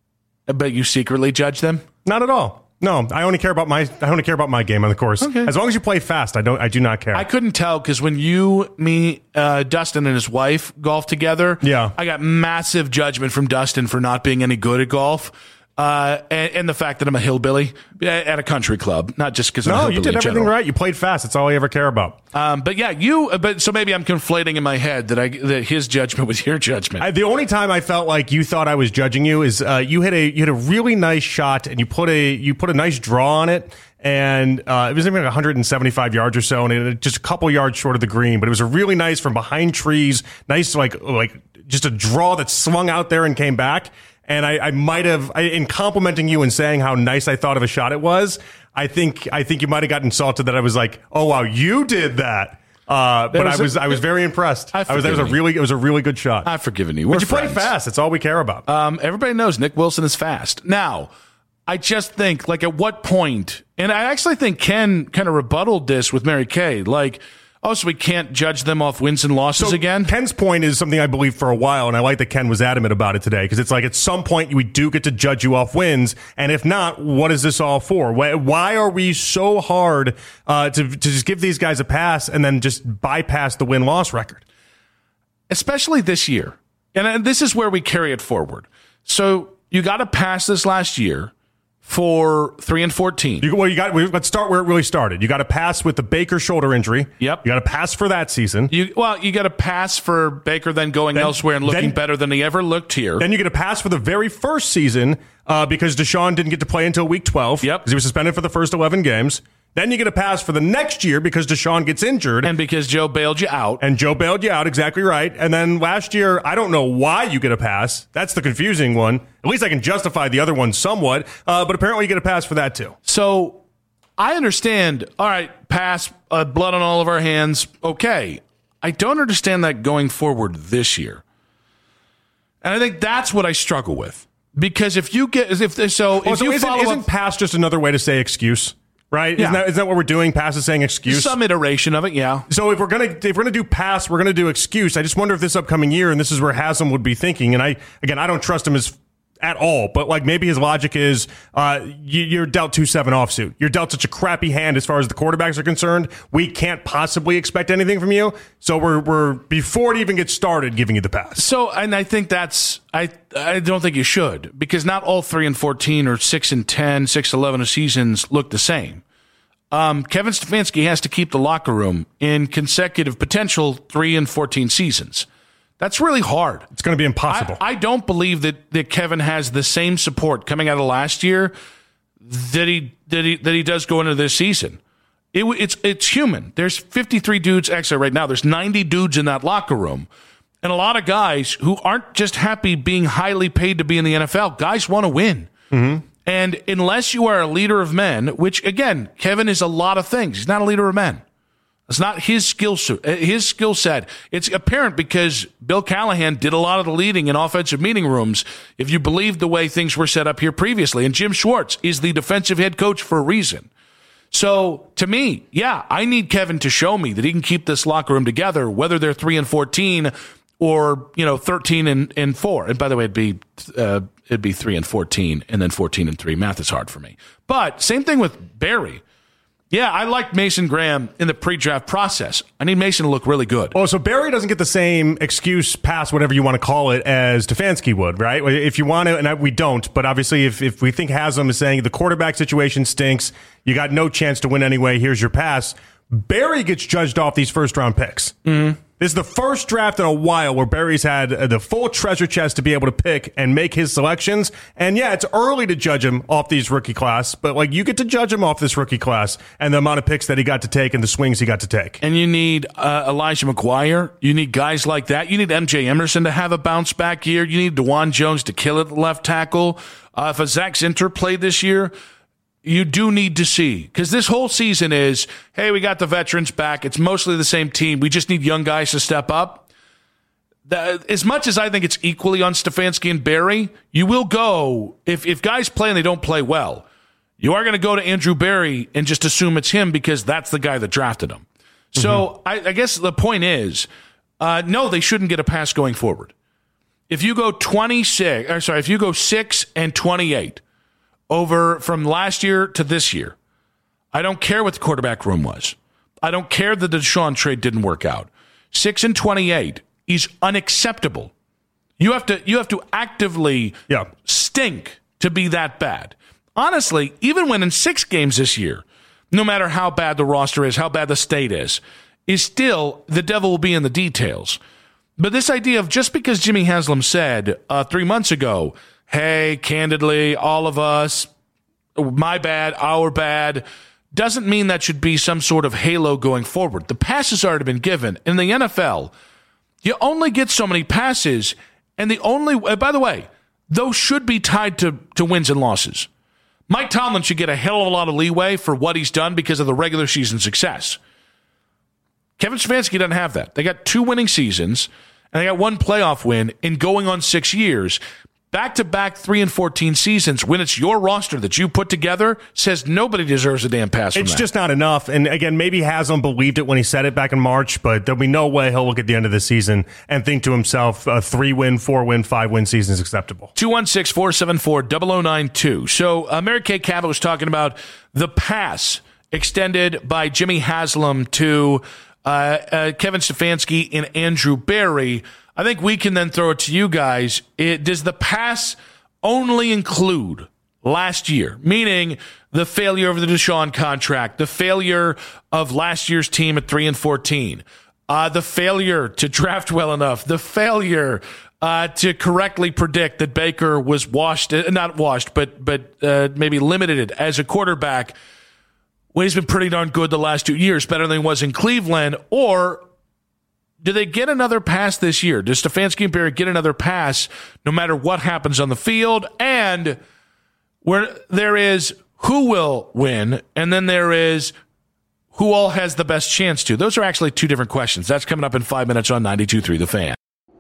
But you secretly judge them? Not at all. No, I only care about my. I only care about my game on the course. Okay. As long as you play fast, I don't. I do not care. I couldn't tell because when you, me, uh, Dustin, and his wife golf together, yeah, I got massive judgment from Dustin for not being any good at golf. Uh, and, and the fact that I'm a hillbilly at a country club, not just because I'm a no, hillbilly you did in everything general. right. You played fast. That's all I ever care about. Um, but yeah, you. But so maybe I'm conflating in my head that I that his judgment was your judgment. I, the only time I felt like you thought I was judging you is uh, you had a you had a really nice shot and you put a you put a nice draw on it. And uh, it was maybe like one hundred seventy-five yards or so, and it, just a couple yards short of the green. But it was a really nice from behind trees, nice like like just a draw that swung out there and came back. And I, I might have, I, in complimenting you and saying how nice I thought of a shot it was, I think I think you might have gotten insulted that I was like, oh wow, you did that. Uh, but was I was a, I was very impressed. I've I was that was a forgiven really it was a really good shot. I've forgiven you. We're but you friends. played fast. That's all we care about. Um, everybody knows Nick Wilson is fast. Now, I just think, like, at what point, and I actually think Ken kind of rebutted this with Mary Kay, like, oh, so we can't judge them off wins and losses so again? Ken's point is something I believe for a while, and I like that Ken was adamant about it today, because it's like at some point we do get to judge you off wins, and if not, what is this all for? Why are we so hard uh, to, to just give these guys a pass and then just bypass the win-loss record? Especially this year. And this is where we carry it forward. So you got to pass this last year for three and fourteen. You, well, you got. Let's start where it really started. You got to pass with the Baker shoulder injury. Yep. You got to pass for that season. You well, you got to pass for Baker, then going then, elsewhere and looking then, better than he ever looked here. Then you get a pass for the very first season uh, because Deshaun didn't get to play until week twelve. Yep. Because he was suspended for the first eleven games. Then you get a pass for the next year because Deshaun gets injured. And because Joe bailed you out. And Joe bailed you out, exactly right. And then last year, I don't know why you get a pass. That's the confusing one. At least I can justify the other one somewhat. Uh, but apparently you get a pass for that too. So I understand, all right, pass, uh, blood on all of our hands, okay. I don't understand that going forward this year. And I think that's what I struggle with. Because if you get, if so, well, if so you isn't, follow isn't up, pass just another way to say excuse? Right? Yeah. Isn't that, isn't that what we're doing? Pass is saying excuse? Some iteration of it, yeah. So if we're gonna if we're gonna do pass, we're gonna do excuse. I just wonder if this upcoming year, and this is where Haslam would be thinking, and I again I don't trust him as at all. But like maybe his logic is uh, you, you're dealt two seven offsuit. You're dealt such a crappy hand as far as the quarterbacks are concerned. We can't possibly expect anything from you. So we're we're before it even gets started giving you the pass. So and I think that's I I don't think you should, because not all three and fourteen or six and ten, six eleven seasons look the same. Um, Kevin Stefanski has to keep the locker room in consecutive potential three and fourteen seasons. That's really hard. It's going to be impossible. I, I don't believe that, that Kevin has the same support coming out of last year that he that he that he does go into this season. It, it's it's human. There's fifty-three dudes. Actually, right now there's ninety dudes in that locker room, and a lot of guys who aren't just happy being highly paid to be in the N F L. Guys want to win. Mm-hmm. And unless you are a leader of men, which, again, Kevin is a lot of things. He's not a leader of men. It's not his skill set. His skill set. It's apparent because Bill Callahan did a lot of the leading in offensive meeting rooms, if you believe the way things were set up here previously. And Jim Schwartz is the defensive head coach for a reason. So, to me, yeah, I need Kevin to show me that he can keep this locker room together, whether they're three and fourteen or, you know, thirteen and, and four. And by the way, it'd be... Uh, It'd be three and fourteen, and then fourteen and three. Math is hard for me. But same thing with Barry. Yeah, I liked Mason Graham in the pre-draft process. I need Mason to look really good. Oh, so Barry doesn't get the same excuse, pass, whatever you want to call it, as Stefanski would, right? If you want to, and we don't, but obviously if, if we think Haslam is saying the quarterback situation stinks, you got no chance to win anyway, here's your pass, Barry gets judged off these first-round picks. Mm-hmm. This is the first draft in a while where Barry's had the full treasure chest to be able to pick and make his selections. And yeah, it's early to judge him off these rookie class, but like you get to judge him off this rookie class and the amount of picks that he got to take and the swings he got to take. And you need uh, Elijah McGuire. You need guys like that. You need M J Emerson to have a bounce back year. You need DeJuan Jones to kill it at left tackle. Uh, if a Zach Zinter played this year, you do need to see, because this whole season is, hey, we got the veterans back. It's mostly the same team. We just need young guys to step up. The, as much as I think it's equally on Stefanski and Barry, you will go, if, if guys play and they don't play well, you are going to go to Andrew Barry and just assume it's him because that's the guy that drafted him. Mm-hmm. So I, I guess the point is, uh, no, they shouldn't get a pass going forward. If you go twenty-six, or sorry, if you go six and twenty-eight, over from last year to this year, I don't care what the quarterback room was. I don't care that the Deshaun trade didn't work out. Six and twenty-eight is unacceptable. You have to you have to actively yeah. stink to be that bad. Honestly, even winning six games this year, no matter how bad the roster is, how bad the state is, is still the devil will be in the details. But this idea of just because Jimmy Haslam said uh, three months ago, hey, candidly, all of us, my bad, our bad, doesn't mean that should be some sort of halo going forward. The pass has already been given. In the N F L, you only get so many passes, and the only, uh, by the way, those should be tied to, to wins and losses. Mike Tomlin should get a hell of a lot of leeway for what he's done because of the regular season success. Kevin Stefanski doesn't have that. They got two winning seasons, and they got one playoff win in going on six years. Back-to-back three and fourteen seasons, when it's your roster that you put together, says nobody deserves a damn pass from It's that. just not enough. And again, maybe Haslam believed it when he said it back in March, but there'll be no way he'll look at the end of the season and think to himself, a three-win, four-win, five-win season is acceptable. two one six, four seven four, zero zero nine two. So uh, Mary Kay Cabot was talking about the pass extended by Jimmy Haslam to uh, uh, Kevin Stefanski and Andrew Barry. I think we can then throw it to you guys. It, does the pass only include last year, meaning the failure of the Deshaun contract, the failure of last year's team at three and fourteen, uh, the failure to draft well enough, the failure uh, to correctly predict that Baker was washed, uh, not washed, but but uh, maybe limited as a quarterback when he's been pretty darn good the last two years, better than he was in Cleveland, or do they get another pass this year? Does Stefanski and Barry get another pass no matter what happens on the field? And where there is who will win, and then there is who all has the best chance to. Those are actually two different questions. That's coming up in five minutes on ninety-two point three The Fan.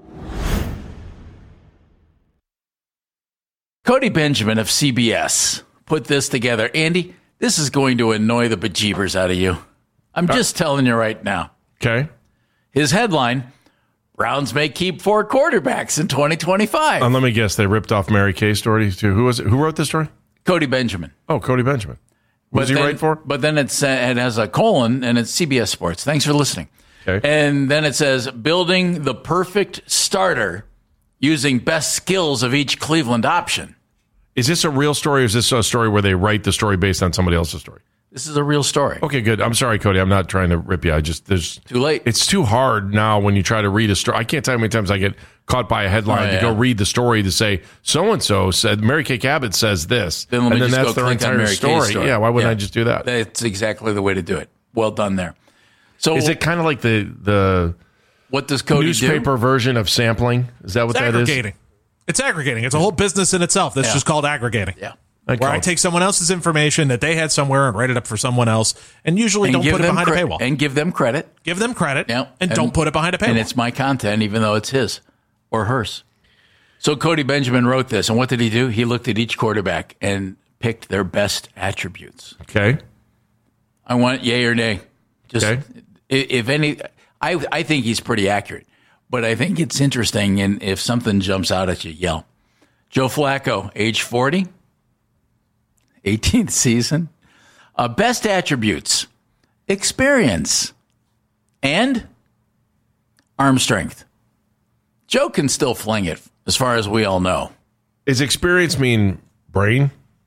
Cody Benjamin of C B S put this together. Andy, this is going to annoy the bejeebers out of you. I'm just telling you right now. Okay. His headline, Browns may keep four quarterbacks in twenty twenty-five. And let me guess, they ripped off Mary Kay's story too. Who was it? Who wrote this story? Cody Benjamin. Oh, Cody Benjamin. What was he then, right for? But then it's, uh, it has a colon, and it's C B S Sports. Thanks for listening. Okay. And then it says, building the perfect starter using best skills of each Cleveland option. Is this a real story, or is this a story where they write the story based on somebody else's story? This is a real story. Okay, good. I'm sorry, Cody. I'm not trying to rip you. I just there's too late. It's too hard now when you try to read a story. I can't tell you how many times I get caught by a headline Oh, yeah. to go read the story to say so and so said Mary Kay Cabot says this, Then let me and then just that's go their click on entire Mary Kay's story. story. Yeah, why wouldn't Yeah. I just do that? That's exactly the way to do it. Well done there. So is it kind of like the the what does Cody newspaper do? version of sampling? Is that what It's that is? aggregating. It's aggregating. It's a whole business in itself. That's Yeah. just called aggregating. Yeah. Where I take someone else's information that they had somewhere and write it up for someone else, and usually And don't give put it them behind cre- a paywall. And give them credit. Give them credit, Yeah. and, don't put it behind a paywall. And it's my content, even though it's his or hers. So Cody Benjamin wrote this, and what did he do? He looked at each quarterback and picked their best attributes. Okay. I want yay or nay. Just Okay. i- if any, I I think he's pretty accurate, but I think it's interesting, and if something jumps out at you, yell. Joe Flacco, age forty, eighteenth season. Uh, best attributes: experience and arm strength. Joe can still fling it, as far as we all know. Is experience mean brain?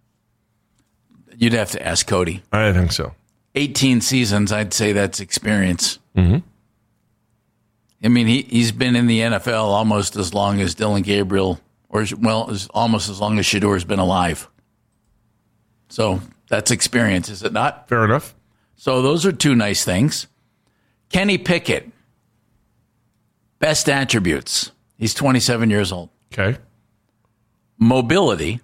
You'd have to ask Cody. I think so. eighteen seasons, I'd say that's experience. Mm-hmm. I mean, he, he's been in the N F L almost as long as Dylan Gabriel, or, well, as, almost as long as Shadour's been alive. So that's experience, is it not? Fair enough. So those are two nice things. Kenny Pickett, best attributes. He's twenty-seven years old. Okay. Mobility.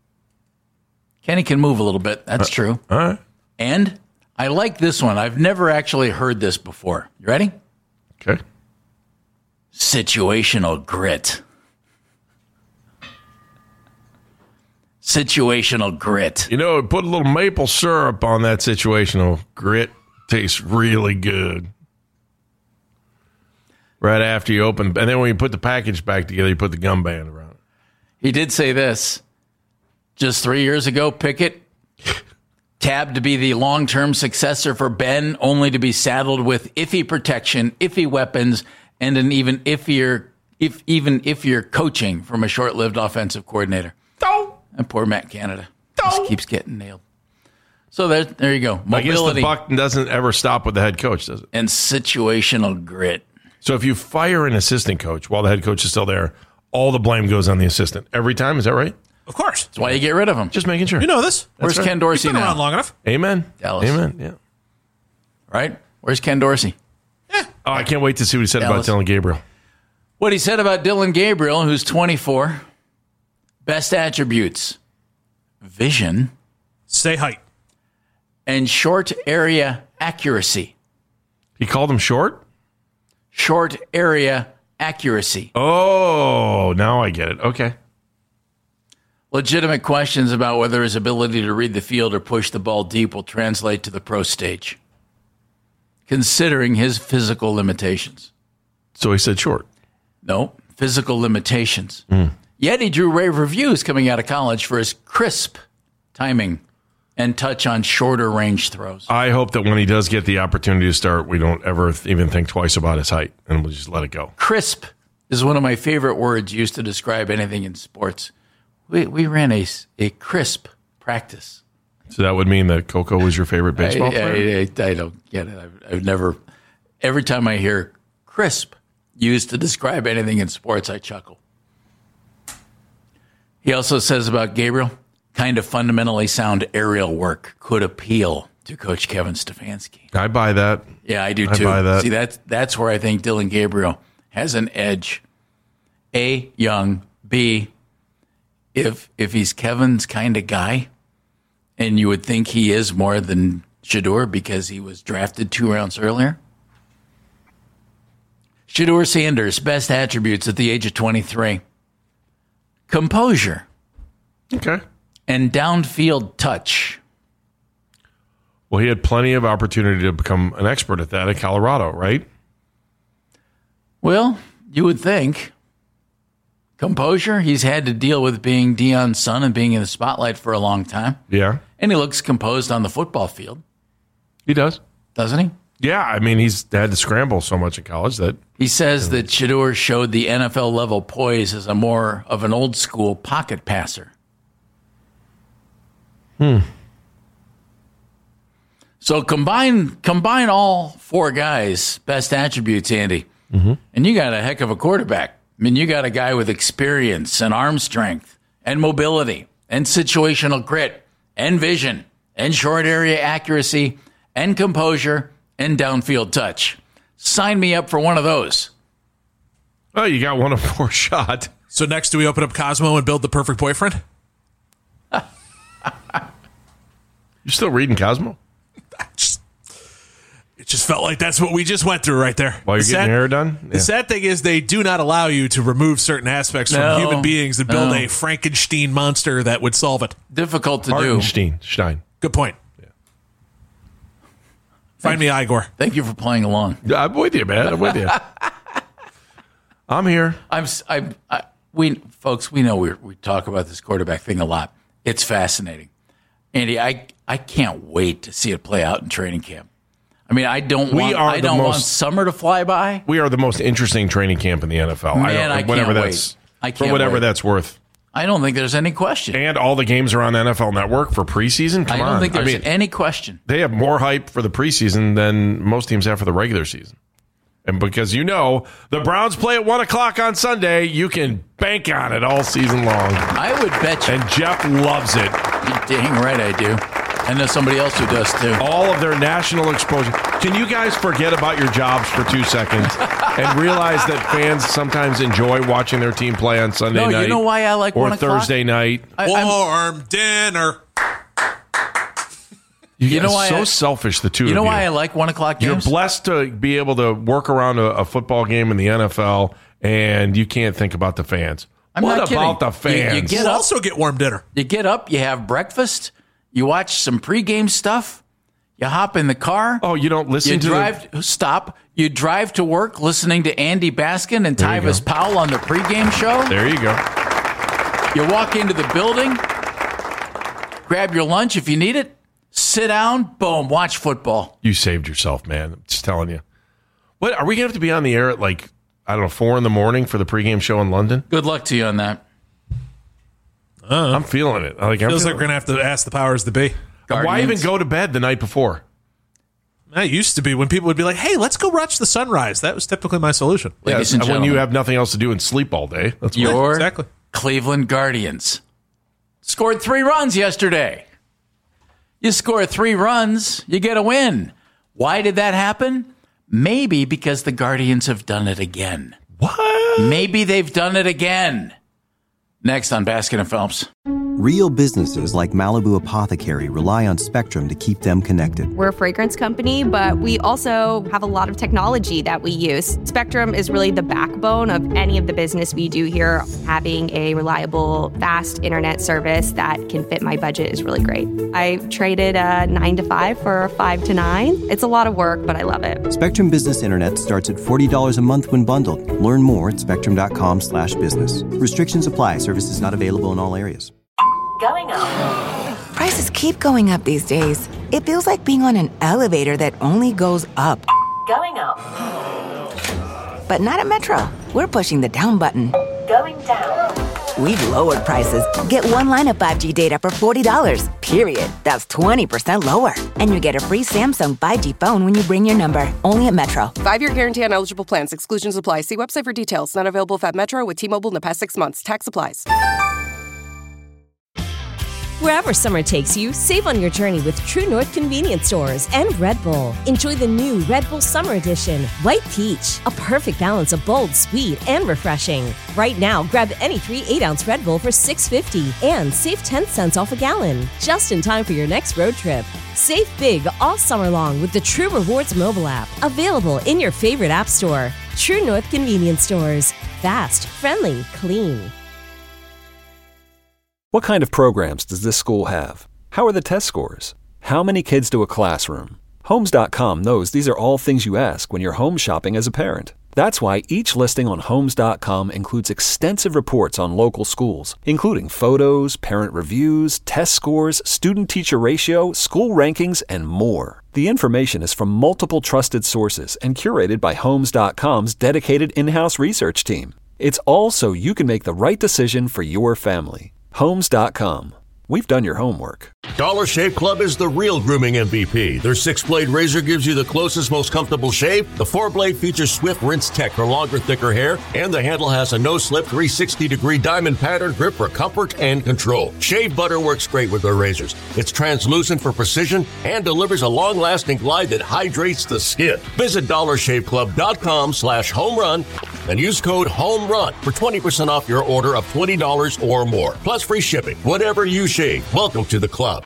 Kenny can move a little bit. That's Uh, true. All right. And I like this one. I've never actually heard this before. You ready? Okay. Situational grit. Situational grit. You know, put a little maple syrup on that situational grit. Tastes really good. Right after you open, and then when you put the package back together, you put the gum band around it. He did say this just three years ago. Pickett tabbed to be the long-term successor for Ben, only to be saddled with iffy protection, iffy weapons, and an even iffier, if even iffier coaching from a short-lived offensive coordinator. And poor Matt Canada just keeps getting nailed. So there, there you go. I guess the Mobility buck doesn't ever stop with the head coach, does it? and situational grit. So if you fire an assistant coach while the head coach is still there, all the blame goes on the assistant every time. Is that right? Of course. That's why you get rid of him. Just making sure. You know this. Where's right. Ken Dorsey He's been now? around long enough. Amen. Dallas. Amen. Yeah. Right? Where's Ken Dorsey? Oh, I can't wait to see what he said Dallas. about Dylan Gabriel. What he said about Dylan Gabriel, who's twenty-four. Best attributes: vision Stay height. and short area accuracy. He called him short? Short area accuracy. Oh, now I get it. Okay. Legitimate questions about whether his ability to read the field or push the ball deep will translate to the pro stage, considering his physical limitations. So he said short. No, physical limitations. Yet he drew rave reviews coming out of college for his crisp timing and touch on shorter range throws. I hope that when he does get the opportunity to start, we don't ever th- even think twice about his height, and we'll just let it go. Crisp is one of my favorite words used to describe anything in sports. We we ran a, a crisp practice. So that would mean that Coco was your favorite baseball I, player? I, I, I don't get it. I've, I've never, every time I hear crisp used to describe anything in sports, I chuckle. He also says about Gabriel, kind of fundamentally sound aerial work could appeal to Coach Kevin Stefanski. I buy that. Yeah, I do I too. buy that. See, that's that's where I think Dylan Gabriel has an edge. A, young. B, if if he's Kevin's kind of guy, and you would think he is more than Shadour because he was drafted two rounds earlier. Shadour Sanders, best attributes at the age of twenty-three. Composure. Okay. And downfield touch. Well, he had plenty of opportunity to become an expert at that at Colorado, right? Well, You would think. Composure. He's had to deal with being Deion's son and being in the spotlight for a long time. Yeah. And he looks composed on the football field. He does. Doesn't he? Yeah, I mean, he's had to scramble so much in college that... He says that Shedeur showed the N F L-level poise as a more of an old-school pocket passer. Hmm. So combine combine all four guys' best attributes, Andy, mm-hmm. and you got a heck of a quarterback. I mean, you got a guy with experience and arm strength and mobility and situational grit and vision and short area accuracy and composure and downfield touch. Sign me up for one of those. Oh, you got one of four shot. So next, do we open up Cosmo and build the perfect boyfriend? You're still reading Cosmo? Just, it just felt like that's what we just went through right there. While you're the getting sad, your hair done? The Yeah. sad thing is they do not allow you to remove certain aspects No, from human beings and build no. a Frankenstein monster that would solve it. Difficult to do. Hartenstein. Stein. Good point. Find me Igor. Thank you for playing along. I'm with you, man. I'm with you. I'm here. I'm. I. I we folks, we know we we talk about this quarterback thing a lot. It's fascinating, Andy. I I can't wait to see it play out in training camp. I mean, I don't We want. are I the don't most- want summer to fly by. We are the most interesting training camp in the N F L. Man, I, don't, I whatever can't that's, wait. I for can't whatever wait. that's worth. I don't think there's any question. And all the games are on N F L Network for preseason. Come I don't on. think there's I mean, any question. they have more hype for the preseason than most teams have for the regular season. And because you know the Browns play at one o'clock on Sunday, you can bank on it all season long. I would bet you. And Jeff loves it. You're dang right I do. I know somebody else who does too. All of their national exposure. Can you guys forget about your jobs for two seconds and realize that fans sometimes enjoy watching their team play on Sunday No, night? you know why I like or one o'clock? Thursday night? I- I'm- Warm dinner. You, You know know why so I- selfish, the two You of know you. why I like one o'clock You're games? blessed to be able to work around a, a football game in the N F L, and you can't think about the fans. I'm what not about kidding. the fans? You, you get You up, also get warm dinner. you get up, you have breakfast, you watch some pregame stuff, you hop in the car. Oh, you don't listen you to drive. Stop. You drive to work listening to Andy Baskin and There you Tyvis go. Powell on the pregame show. the. There you go. You walk into the building, grab your lunch if you need it, sit down, boom, watch football. You saved yourself, man. I'm just telling you. What are we gonna have to be on the air at like I don't know four in the morning for the pregame show in London? Good luck to you on that. Uh, I'm feeling it. Like I'm feels like feeling we're going to have to ask the powers that be. it. Why even Guardians. go to bed the night before? That used to be when people would be like, hey, let's go watch the sunrise. That was typically my solution. Ladies Yes, and when gentlemen, you have nothing else to do and sleep all day. That's what your Exactly. Cleveland Guardians scored three runs yesterday. You score three runs, you get a win. Why did that happen? Maybe because the Guardians have done it again. What? Maybe they've done it again. Next on Baskin and Phelps. Real businesses like Malibu Apothecary rely on Spectrum to keep them connected. We're a fragrance company, but we also have a lot of technology that we use. Spectrum is really the backbone of any of the business we do here. Having a reliable, fast internet service that can fit my budget is really great. I traded a nine to five for a five to nine. It's a lot of work, but I love it. Spectrum Business Internet starts at forty dollars a month when bundled. Learn more at spectrum.com slash business. Restrictions apply. Services not available in all areas. Going up. Prices keep going up these days. It feels like being on an elevator that only goes up. Going up. But not at Metro. We're pushing the down button. Going down. We've lowered prices. Get one line of five G data for forty dollars, period. That's twenty percent lower. And you get a free Samsung five G phone when you bring your number. Only at Metro. Five-year guarantee on eligible plans. Exclusions apply. See website for details. Not available if at Metro with T-Mobile in the past six months. Tax applies. Wherever summer takes you, save on your journey with True North convenience stores and Red Bull. Enjoy the new Red Bull Summer Edition, White Peach, a perfect balance of bold, sweet, and refreshing. Right now, grab any three eight-ounce Red Bull for six fifty and save ten cents off a gallon, just in time for your next road trip. Save big all summer long with the True Rewards mobile app, available in your favorite app store. True North convenience stores. Fast, friendly, clean. What kind of programs does this school have? How are the test scores? How many kids do a classroom? Homes dot com knows these are all things you ask when you're home shopping as a parent. That's why each listing on Homes dot com includes extensive reports on local schools, including photos, parent reviews, test scores, student-teacher ratio, school rankings, and more. The information is from multiple trusted sources and curated by Homes dot com's dedicated in-house research team. It's all so you can make the right decision for your family. Homes dot com. We've done your homework. Dollar Shave Club is the real grooming M V P. Their six-blade razor gives you the closest, most comfortable shave. The four-blade features swift rinse tech for longer, thicker hair. And the handle has a no-slip three hundred sixty degree diamond pattern grip for comfort and control. Shave butter works great with their razors. It's translucent for precision and delivers a long-lasting glide that hydrates the skin. Visit dollar shave club dot com slash home run and use code HOMERUN for twenty percent off your order of twenty dollars or more. Plus free shipping. Whatever you shave, welcome to the club.